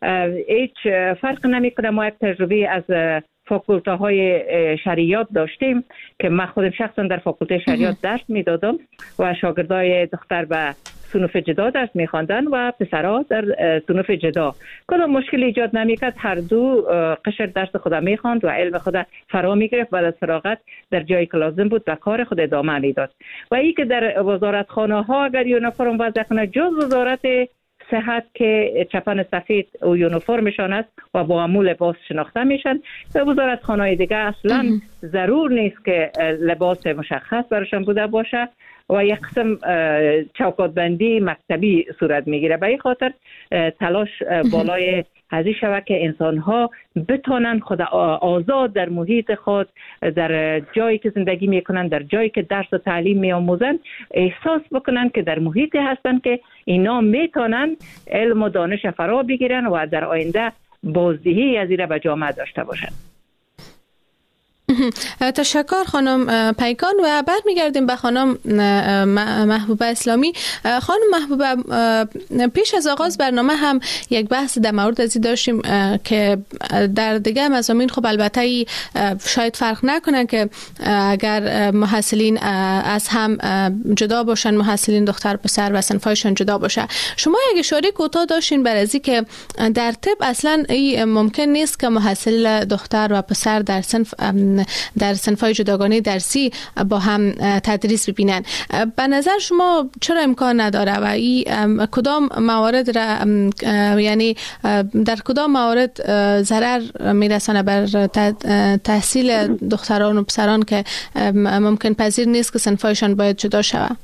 هیچ فرق نمیکنه. ما یک تجربه از فاکولته های شریعت داشتیم که من خودم شخصا در فاکولته شریعت درس میدادم و شاگردای دختر به صنف جدا درس میخواندن و پسرها در صنف جدا. کدام مشکل ایجاد نمیکرد، هر دو قشر درس خود میخواند و علم خود فرا میگرفت. بعد از فراغت در جایی که لازم بود به کار خود ادامه میداد. و این که در وزارتخانه ها اگر یونیفرم وضع کنه، جز وزارت صحت که چپن سفید و یونیفرمشان است و با همون لباس شناخته میشن. و وزارتخانه‌های دیگه اصلا ضرور نیست که لباس مشخص براشون بوده باشه و یک قسم چوکات بندی مکتبی صورت میگیره. به این خاطر تلاش بالای هزی شود که انسان ها بتونن خود آزاد در محیط خود، در جایی که زندگی میکنن، در جایی که درس و تعلیم میآموزن، احساس بکنن که در محیطی هستن که اینا میتونن علم و دانش فرا بگیرن و در آینده بازدهی از این به جامعه داشته باشن. تشکر خانم پیکان. و برمیگردیم به خانم محبوبه اسلامی. خانم محبوبه، پیش از آغاز برنامه هم یک بحث در مورد ازی داشتیم که در دیگه مضامین خب البته شاید فرق نکنه که اگر محصلین از هم جدا باشن، محصلین دختر پسر و صنفایشان جدا باشه. شما یک اشاره کوتاه داشتین بر ازی که در طب اصلا ممکن نیست که محصل دختر و پسر در صنف در صنف‌های جداگانه درسی با هم تدریس ببینن. به نظر شما چرا امکان نداره و این کدام موارد را، یعنی در کدام موارد ضرر میرسانه بر تحصیل دختران و پسران که ممکن پذیر نیست که صنفایشان باید جدا شود؟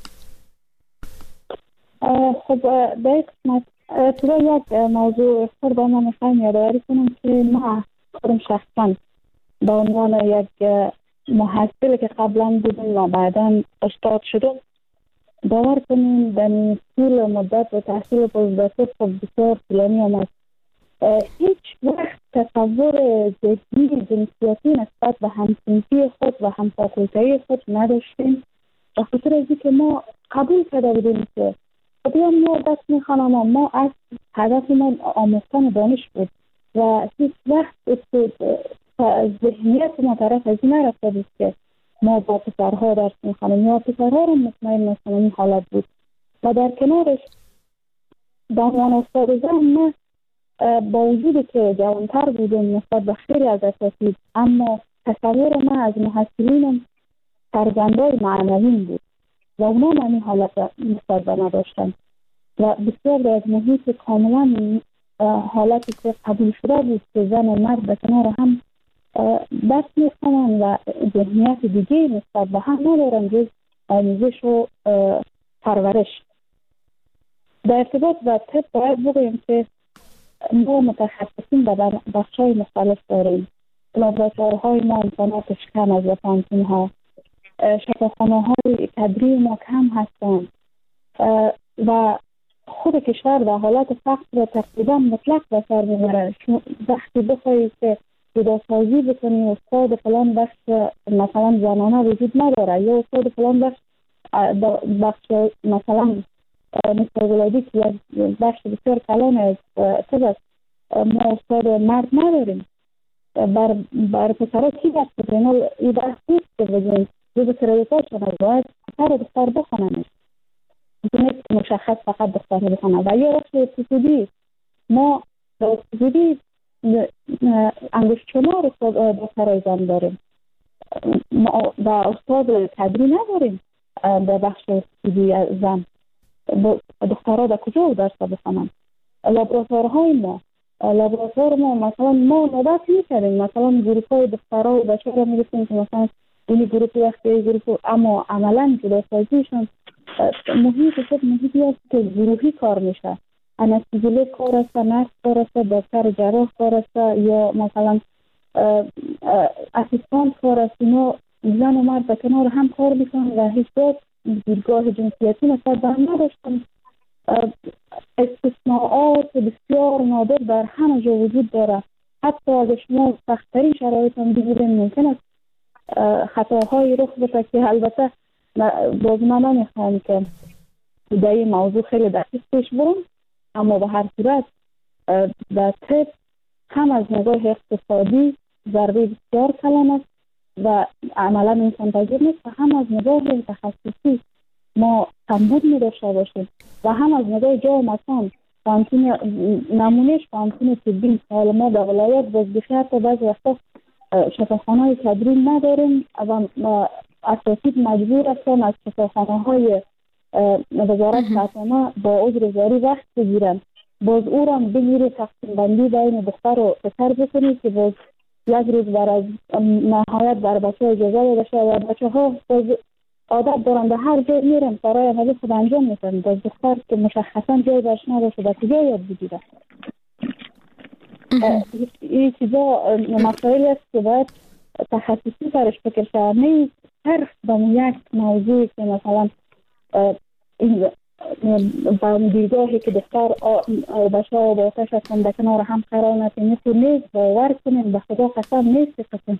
خب به قسمت تو یک موضوع خود با من میخوایم یادآوری کنم که ما خودم شخصا به عنوان یک محصل که قبلا بودم و بعدا استاد شدم، باور کنیم در طول مدت و تحصیل پوزدکتور خب بسیار طولانی آمد. هیچ وقت تصور ذهنی جنسیتی نسبت به همصنفی خود و هم فاکولته‌ای خود نداشتیم، به خاطر از اینکه ما قبول کرده بودیم که بیام ما دست میخوانم، ما از هدف ما آموختن دانش بود و هیچ وقت ذهنیت ما طرف از این نرفته بود که ما با پسرها درس میخوانیم یا پسرها رو مطمئن مثلا این حالت بود. و در کنارش به عنوان استاد زن ما با وجود که جوانتر بودم نسبت به خیلی از اساتید، اما تصور ما از محصلینم فرزندای معنوین بود و اونا من این حالت نسبت به نداشتن و بسیار از محیط کاملا حالتی که قبول شده بود که زن و مرد به کنار هم درس میخوانن و ذهنیت دیگه نسبت به هم ندارن جز آموزش و پرورش. در ارتباط با طب باید بگویم که ما متخصصین در بخش‌های مختلف داریم. لابراتوارهای ما امکاناتش کم از پانتون ها، شفاخانه‌های تدریس ما کم هستند و خود کشور در حالت فقر و تقریبا مطلق به سر میبره. وقتی بخواهی که جداسازی بکنی استاد فلان بخش مثلا زنانه وجود نداره یا استاد فلان بخش بخش مثلا مثل ولادی که بخش بسیار کلان از طب است، ما استاد مرد نداریم. بر, بر پسرها کی دست بزنه؟ این بحث نیست که بزنیم جز کردیتاشون از باید پسر دختر بخوننش، نیست مشخص فقط دختر بخونن. و یا رخش اقتصادی، ما اقتصادی انگشت شمار دخترای زن داریم و استاد تدریس نداریم. در بخش اقتصادی زن دخترها در کجا درس بخونن؟ لابراتوارهای ما لابراتوار ما مثلا ما نوبت میکردیم مثلا گروپ های دخترها و بچه را میگفتیم که مثلا این گروپ وقتی گروپ، اما عملا جداسازیشون محیط خود محیطی است که گروهی کار میشه. انستیزیولوژ کار است، نرس کار است، دکتر جراح کار است یا مثلا اسیستانت کار است. اینا زن و مرد به کنار هم کار میکنن و هیچ وقت دیدگاه جنسیتی نسبت به هم نداشتن. استثناءات بسیار نادر در همه جا وجود داره. حتی اگر شما سخت‌ترین شرایط هم بگیرین ممکن است خطاهای رخ بده که البته باز من نمیخوام که در این موضوع خیلی دقیق پیش برم، اما به هر صورت در طب هم از نگاه اقتصادی ضربه بسیار کلان است و عملا انسان پذیر نیست و هم از نگاه تخصصی ما کمبود می داشته باشیم و هم از نگاه جا و مکان پانتون نمونهش پانتون طبی حالا ما در ولایت بازبیخی حتی بعض وقتا شفاخانه های تدریس نداریم و اساتید مجبور هستن از شفاخانه های وزارت صحت ما با اجر زاری وقت بگیرن باز او را بگیری تقسیم بندی بین دختر و پسر بکنی که باز یک روز برای نهایت بر بچه اجازه داده شد و بچه ها باز عادت دارن به هر جای میرن کارهای عملی خود انجام میتن. باز دختر که مشخصا جای برش نداشته به کجا یاد بگیره. این چیزا مسائلی است که باید تخصصی سرش فکر شد، نه صرف به یک موضوعی که مثلا این با دیدگاهی که دختر بچه ها با آتش هستن در کنار هم قرار نتیم تو نیست باور کنیم. به خدا قسم نیست که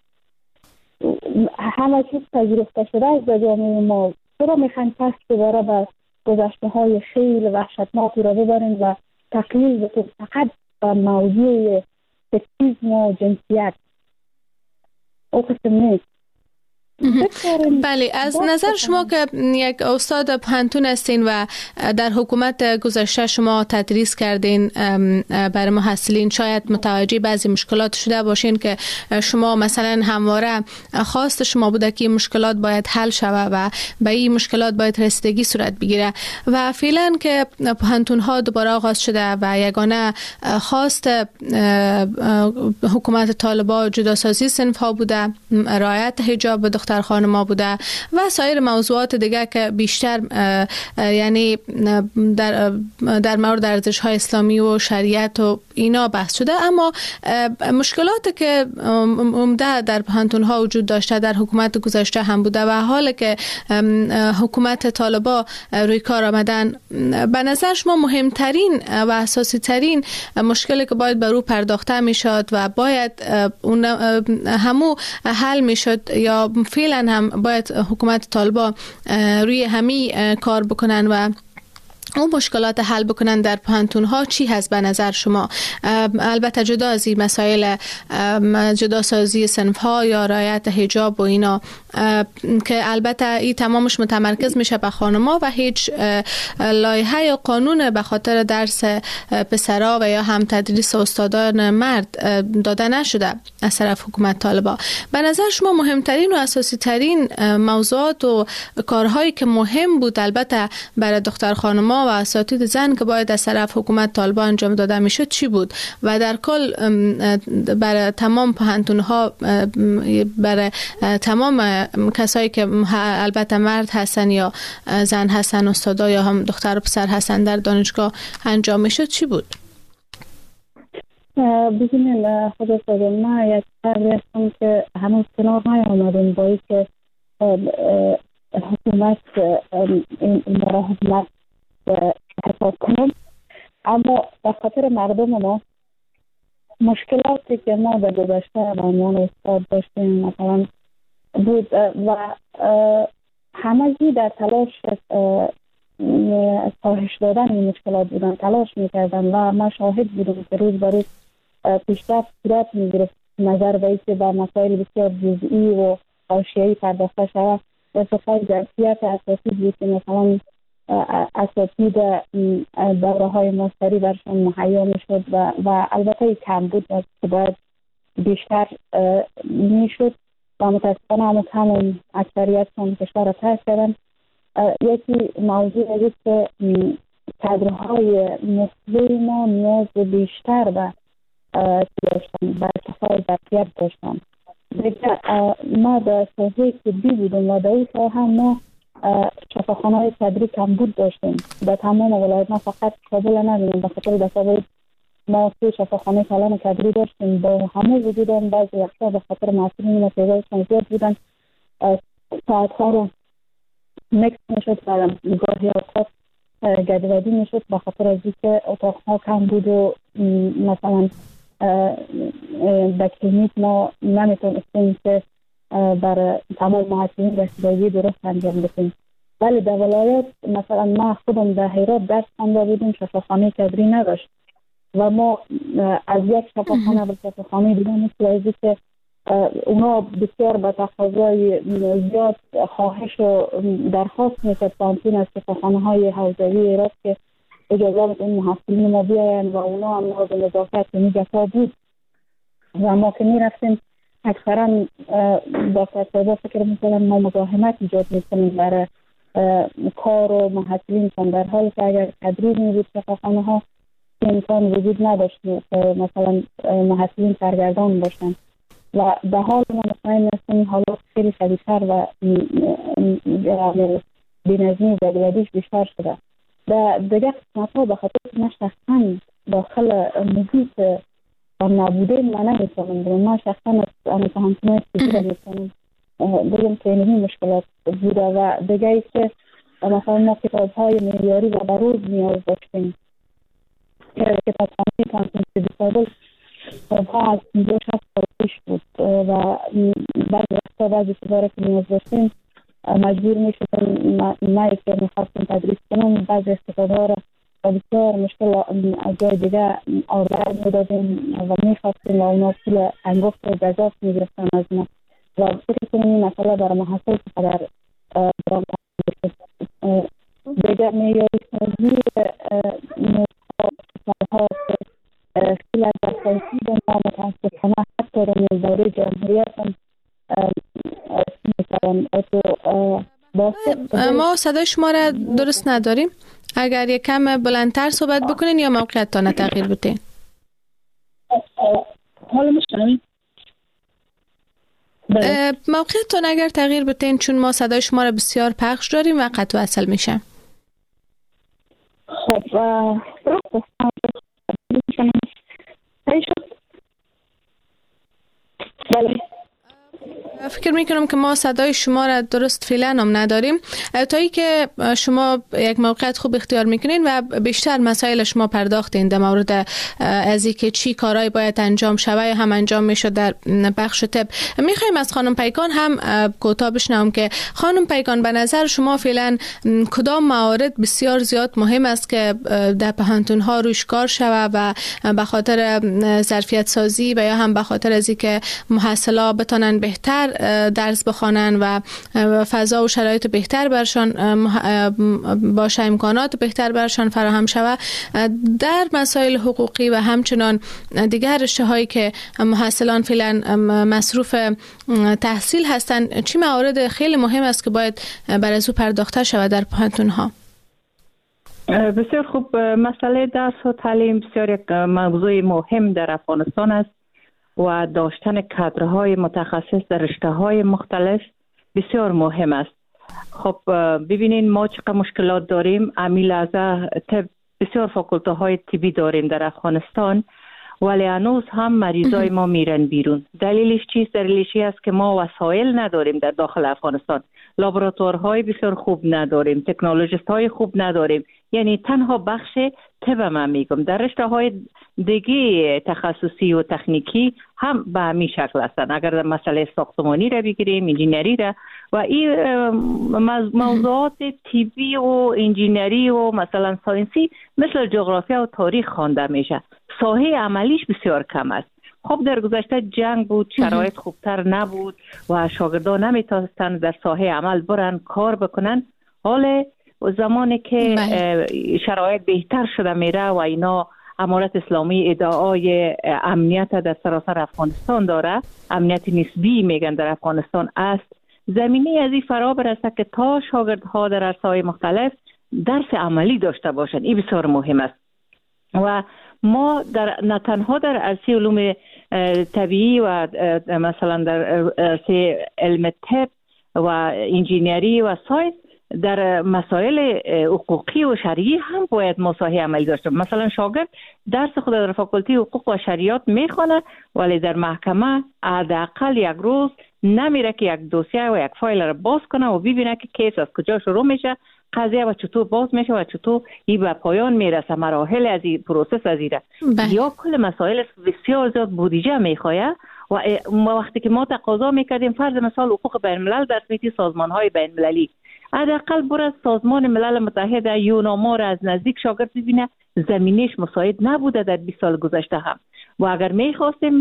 همه چیز تجربه شده است در جامعه ما. چرا میخواین پس دوباره به گذشته های خیلی وحشتناکی را ببرین و تقلیل بکنین فقط به موضوع سکسیسم و جنسیت؟ او قسم نیست. بله، از نظر شما که یک استاد پانتون هستین و در حکومت گذشته شما تدریس کردین برای محصلین، شاید متوجه بعضی مشکلات شده باشین که شما مثلا همواره خواست شما بوده که این مشکلات باید حل شود و به این مشکلات باید رسیدگی صورت بگیره و فعلا که پانتون ها دوباره آغاز شده و یگانه خواست حکومت طالبان جداسازی صنف ها بوده، رعایت حجاب دختر خانما بوده و سایر موضوعات دیگه که بیشتر یعنی در در مورد ارزش‌های اسلامی و شریعت و اینا بحث شده. اما مشکلاتی که عمده در پانتون‌ها وجود داشته در حکومت گذشته هم بوده و حالا که حکومت طالبان روی کار آمدن، به نظر شما مهمترین و اساسی ترین مشکلی که باید بر او پرداخته میشد و باید اون همو حل میشد یا فعلا هم باید حکومت طالبان روی همین کار بکنن و اون مشکلات حل بکنن در پانتون ها چی هست به نظر شما؟ البته جدا از این مسائل جدا سازی صنف ها یا رعایت حجاب و اینا که البته این تمامش متمرکز میشه به خانما و هیچ لایحه یا قانون به خاطر درس پسرا و یا هم تدریس استادان مرد داده نشده از طرف حکومت طالبان. به نظر شما مهمترین و اساسی ترین موضوعات و کارهایی که مهم بود البته برای دختر خانما و اساتید زن که باید از طرف حکومت طالبان انجام داده میشد چی بود و در کل برای تمام پانتون‌ها، برای تمام کسایی که البته مرد هستن یا زن هستن، استادا یا هم دختر و پسر هستن در دانشگاه انجام میشد چی بود؟ ببینید خود خودم من یک فردی هستم که هنوز کنار نیامدم با این که حکومت این مراحل حساب کنم، اما به خاطر مردم ما مشکلاتی که ما در گذشته به عنوان استاد داشتیم مثلا بود و همگی در تلاش کاهش دادن این مشکلات بودن، تلاش میکردن و ما شاهد بودم که روز به روز پیشرفت صورت میگرفت نظر به اینکه به مسائل بسیار جزئی و حاشیه‌ای پرداخته شود. مثلا جنسیت اساسی بود که مثلا اساتید دوره های ماستری برشان مهیا میشد و, و البته کم بود که باید بیشتر میشد و متاسفانه همون همون اکثریت هم کشور را ترک کردن. یکی موضوع است که کادرهای مسلح ما نیاز بیشتر به داشتن، به ارتفاع ظرفیت داشتن. دیگه ما در ساحه طبی بودیم و در این ساحه ما شفاخانه های صدری کمبود داشتیم در تمام ولایت، ما فقط کابل نداریم. به خاطر دفعه ما سه شفاخانه کلان کدری داشتیم با همه وجودن، بعضی وقتا به خاطر مسئولین و تعدادشان زیاد بودن ساعتها رو مکس میشد و گاهی اوقات گدودی میشد به خاطر از اینکه اتاقها کم بود و مثلا در کلینیک ما نمیتونستیم که برای تمام محصولین رسیدگی درست انجام بدیم. ولی در ولایت مثلا ما خودم در هرات درس خوانده بودیم، شفاخانه کدری نداشت و ما از یک شفاخانه به شفاخانه دیگه مثل که اونا بسیار به تقاضای زیاد خواهش و درخواست میکرد پانتون از شفاخانه های حوزوی هرات که اجازه بدین محصولین ما بیاین و اونا هم لازم نظافت میگفا بود و ما که میرفتیم اکثرا با صاحبا فکر میکنم ما مزاحمت ایجاد میکنیم برای کار و محصولین، در حالی که اگر تدریج میبود شفاخانه ها امکان وجود نداشت که مثلا محصلین سرگردان باشند و به حال ما مطمئن هستیم حالات خیلی شدیدتر و بی‌نظمی و بی‌ادبیش بیشتر شده. در دیگه قسمت ها به خاطر من شخصا داخل محیط نبوده من نمیتونم برم. من شخصا از امتحانتون استفاده میکنم بگم که اینمی مشکلات بوده و دیگه ای که مثلا ما کتاب های معیاری و بروز نیاز داشتیم که کتاب خانه تانسون سیدی کابل کتاب ها از پنجاه شصت سال پیش بود و بعضی وقتا بعضی چیزا که نیاز داشتیم مجبور می شدیم ما که میخواستیم تدریس کنم بعضی استفاده ها را و بسیار مشکل از جای دیگه آورد می دادیم و میخواستیم و اونا پول انگفت و جذاب می گرفتن از ما و فکر کنیم این مسئله برای محصول چقدر برام دیگر میاری سازی نوعها که خیلی از دستایسی به ما متاسفانه حتی در دوره جمهوریت هم میتوان ما صدای شما را درست نداریم. اگر یک کم بلندتر صحبت بکنین یا موقعیت تا تغییر بتین. حالا میشنوید؟ موقعیتون اگر تغییر بتین چون ما صدای شما را بسیار پخش داریم و قطع و وصل میشه. خب بله فکر میکنم که ما صدای شما را درست فعلا هم نداریم تا ای که شما یک موقعیت خوب اختیار میکنین و بیشتر مسائل شما پرداختین در مورد از اینکه چی کارهای باید انجام شوه یا هم انجام میشد در بخش طب. میخوایم از خانم پیکان هم کوتاه بشنوم که خانم پیکان به نظر شما فعلا کدام موارد بسیار زیاد مهم است که در پهانتون ها روش کار شوه و به خاطر ظرفیت سازی و یا هم به خاطر از اینکه محصلا بتونن بهتر درس بخوانن و فضا و شرایط بهتر برشان باشه، امکانات بهتر برشان فراهم شود در مسائل حقوقی و همچنان دیگر رشته‌هایی که محصلان فعلا مصروف تحصیل هستند، چی موارد خیلی مهم است که باید بر از او پرداخته شود در پانتون‌ها؟ بسیار خوب. مسئله درس و تعلیم بسیار یک موضوع مهم در افغانستان است و داشتن کادرهای متخصص در رشته‌های مختلف بسیار مهم است. خب ببینین ما چقدر مشکلات داریم. امیل از طب بسیار فاکولته های طبی داریم در افغانستان ولی هنوز هم مریضای ما میرن بیرون. دلیلش چیست؟ دلیلش است که ما وسایل نداریم در داخل افغانستان. لابراتوارهای بسیار خوب نداریم، تکنولوژیست های خوب نداریم. یعنی تنها بخش طب من میگم، در رشته های دیگه تخصصی و تکنیکی هم به همین شکل هستند. اگر در مسئله ساختمانی را بگیریم، انجینری را و این موضوعات طبی و انجینری و مثلا ساینسی مثل جغرافیا و تاریخ خوانده میشه. ساحه عملیش بسیار کم است. خب در گذشته جنگ بود، شرایط خوبتر نبود و شاگردان نمیتونستن در ساحه عمل برن کار بکنن. حال زمانی که شرایط بهتر شده میره و اینا امارت اسلامی ادعای امنیت در سراسر افغانستان داره، امنیت نسبی میگن در افغانستان است، زمینه از این فرا برسه که تا شاگردها در عرصه‌های مختلف درس عملی داشته باشند. این بسیار مهم است و ما در نه تنها در عرصه علوم طبیعی و مثلا در عرصه علم طب و انجینری و ساینس، در مسائل حقوقی و شرعی هم باید مساحه عملی داشته. مثلا شاگرد درس خود در فاکولته حقوق و شریعت میخونه ولی در محکمه حداقل یک روز نمیره که یک دوسیه و یک فایل را باز کنه و ببینه که کیس از کجا شروع میشه، قضیه و چطور باز میشه و چطور این به پایان میرسه، مراحل از این پروسس از این یا کل مسائل بسیار زیاد بودجه میخواه. و وقتی که ما تقاضا میکردیم فرض مثال حقوق بین الملل در سمیتی سازمان های بین المللی، حداقل برای سازمان ملل متحد یوناما را از نزدیک شاگرد ببینه، زمینش مساعد نبوده در بیست سال گذشته هم و اگر میخواستیم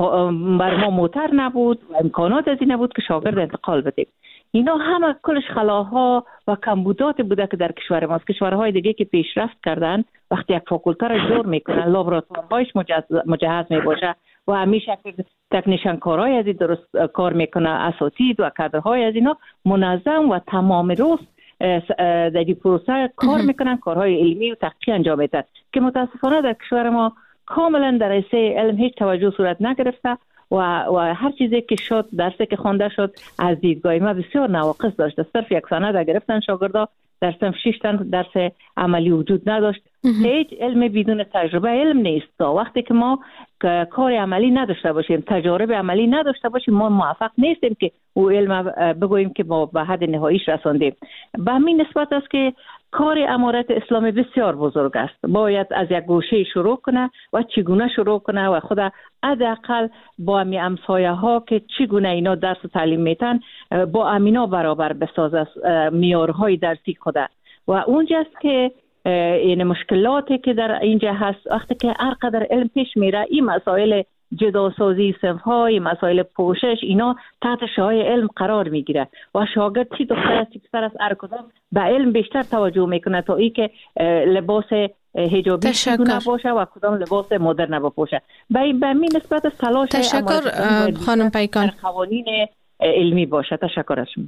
بر ما موتر نبود و امکانات از این نبود که شاگرد انتقال بدیم. اینا همه کلش خلاها و کمبودات بوده که در کشور ماست. کشورهای دیگه که پیشرفت کردن وقتی یک فاکولته را جور میکنن، لابراتوارهایش مجهز میباشه و همیشه تکنیشن کارهای از این درست کار میکنه، اساتید و کادرهای از اینا منظم و تمام روز در این پروسه کار میکنن، کارهای علمی و تحقیقی انجام میدن که متاسفانه در کشور ما کاملا در حیصه علم هیچ توجه صورت نگرفته و و هر چیزی که شد، درسی که خوانده شد از دیدگاه ما بسیار نواقص داشت. صرف یک سند را گرفتن شاگردا، در صنف شش تا درس عملی وجود نداشت. هیچ علم بدون تجربه علم نیست. وقتی که ما کار عملی نداشته باشیم، تجارب عملی نداشته باشیم، ما موفق نیستیم که او علم بگوییم که ما به حد نهاییش رساندیم. به همین نسبت است که کار امارت اسلامی بسیار بزرگ است. باید از یک گوشه شروع کنه و چگونه شروع کنه و خود حداقل با می امسایه ها که چگونه اینا درس و تعلیم میتن با امینا برابر بسازه معیارهای درسی خود. و اونجاست که این مشکلاتی که در اینجا هست، وقتی که هر قدر علم پیش میره، این مسائل جداسازی صنف‌های، مسائل پوشش، اینا تحت شعاع علم قرار میگیره و شاگرد چی دختر است چی پسر است هر کدام به علم بیشتر توجه میکنه تا ای که لباس حجابی چگونه باشه و کدام لباس مدرن بپوشه. به این نسبت تلاش تشکر خانم پیکان قوانین علمی باشه. تشکر از شما.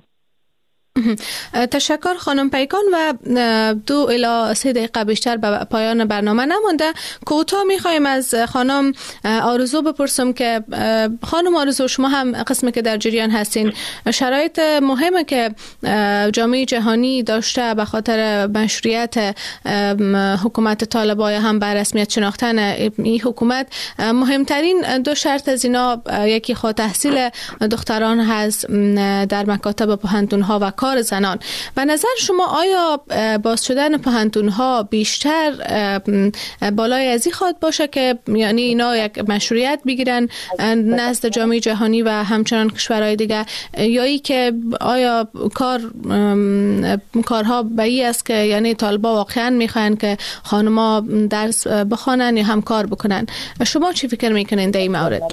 تشکر خانم پیکان. و دو الی سه دقیقه بیشتر به پایان برنامه نمانده. کوتاه میخوایم از خانم آرزو بپرسم که خانم آرزو، شما هم قسمی که در جریان هستین، شرایط مهمه که جامعه جهانی داشته به خاطر مشروعیت حکومت طالبان هم به رسمیت شناختن این حکومت، مهمترین دو شرط از اینا یکی خود تحصیل دختران هست در مکاتب پوهنتون‌ها و کار زنان. به نظر شما آیا باز شدن پوهنتون‌ها بیشتر بالای از این خواهد باشه که یعنی اینا یک مشروعیت بگیرن نزد جامعه جهانی و همچنان کشورهای دیگه، یا ای که آیا کار کارها به این است که یعنی طالبا واقعا میخوان که خانم‌ها درس بخوانن یا هم کار بکنن؟ شما چی فکر میکنین در این مورد؟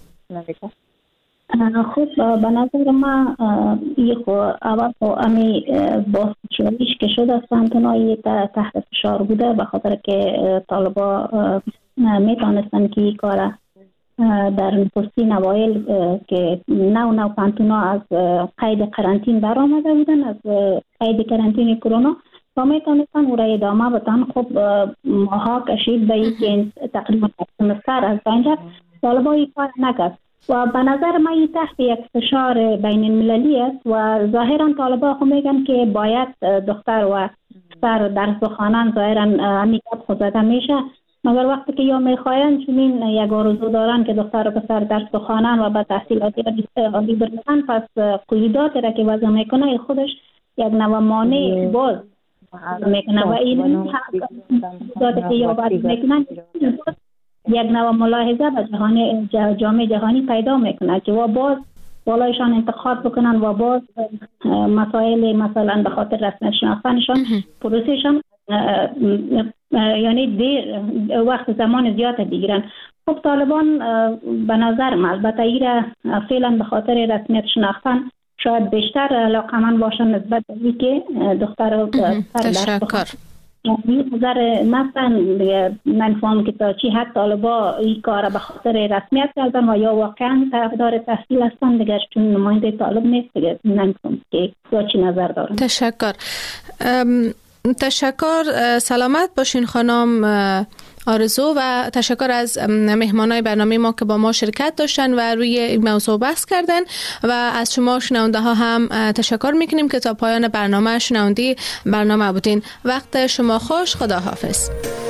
خب به نظر ما یک اول خو امی با چوریش که شده سنتونایی تحت فشار بوده به خاطر که طالبا میتونستن که این کار در نخستی نوایل که نو نو پانتونا از قید قرنطین بر آمده بودن، از قید قرنطین کرونا و میتونستن او را ادامه بدن. خب ماها کشید به این که تقریبا سمستر از اینجا طالبا این کار نکرد و به نظر من این تحت یک فشار بین المللی است و ظاهرا طالبان خود میگن که باید دختر و پسر درس بخوانند، ظاهرا امیت خود زده میشه، مگر وقتی که یا میخواین چنین یک آرزو دارن که دختر و پسر درس بخوانند و به تحصیلاتی عالی برسن، پس قیودات را که وضع میکنه خودش یک نوع مانع باز میکنه و این قیوداتی که یا وضع میکنن یک نوع ملاحظه به جهانی جامعه جهانی پیدا میکنه که و باز بالایشان انتخاب بکنن و باز مسائل مثلا به خاطر رسمیت شناختنشان پروسهشان یعنی دیر وقت زمان زیاد بگیرن. خب طالبان به نظر من البته ایره فعلا به خاطر رسمیت شناختن شاید بیشتر علاقمند باشن نسبت به اینکه دختر و تشکر. این نظر مثلا من فهم که تا چی حد طالبا این کار به خاطر رسمیت کردن و یا واقعا طرفدار تحصیل هستن دیگر چون نماینده طالب نیست دیگر نمی‌فهم که تا چی نظر دارن. تشکر. تشکر. سلامت باشین خانم آرزو و تشکر از مهمانای برنامه ما که با ما شرکت داشتن و روی این موضوع بحث کردن و از شما شنونده ها هم تشکر میکنیم که تا پایان برنامه شنوندی برنامه بودین. وقت شما خوش. خدا حافظ.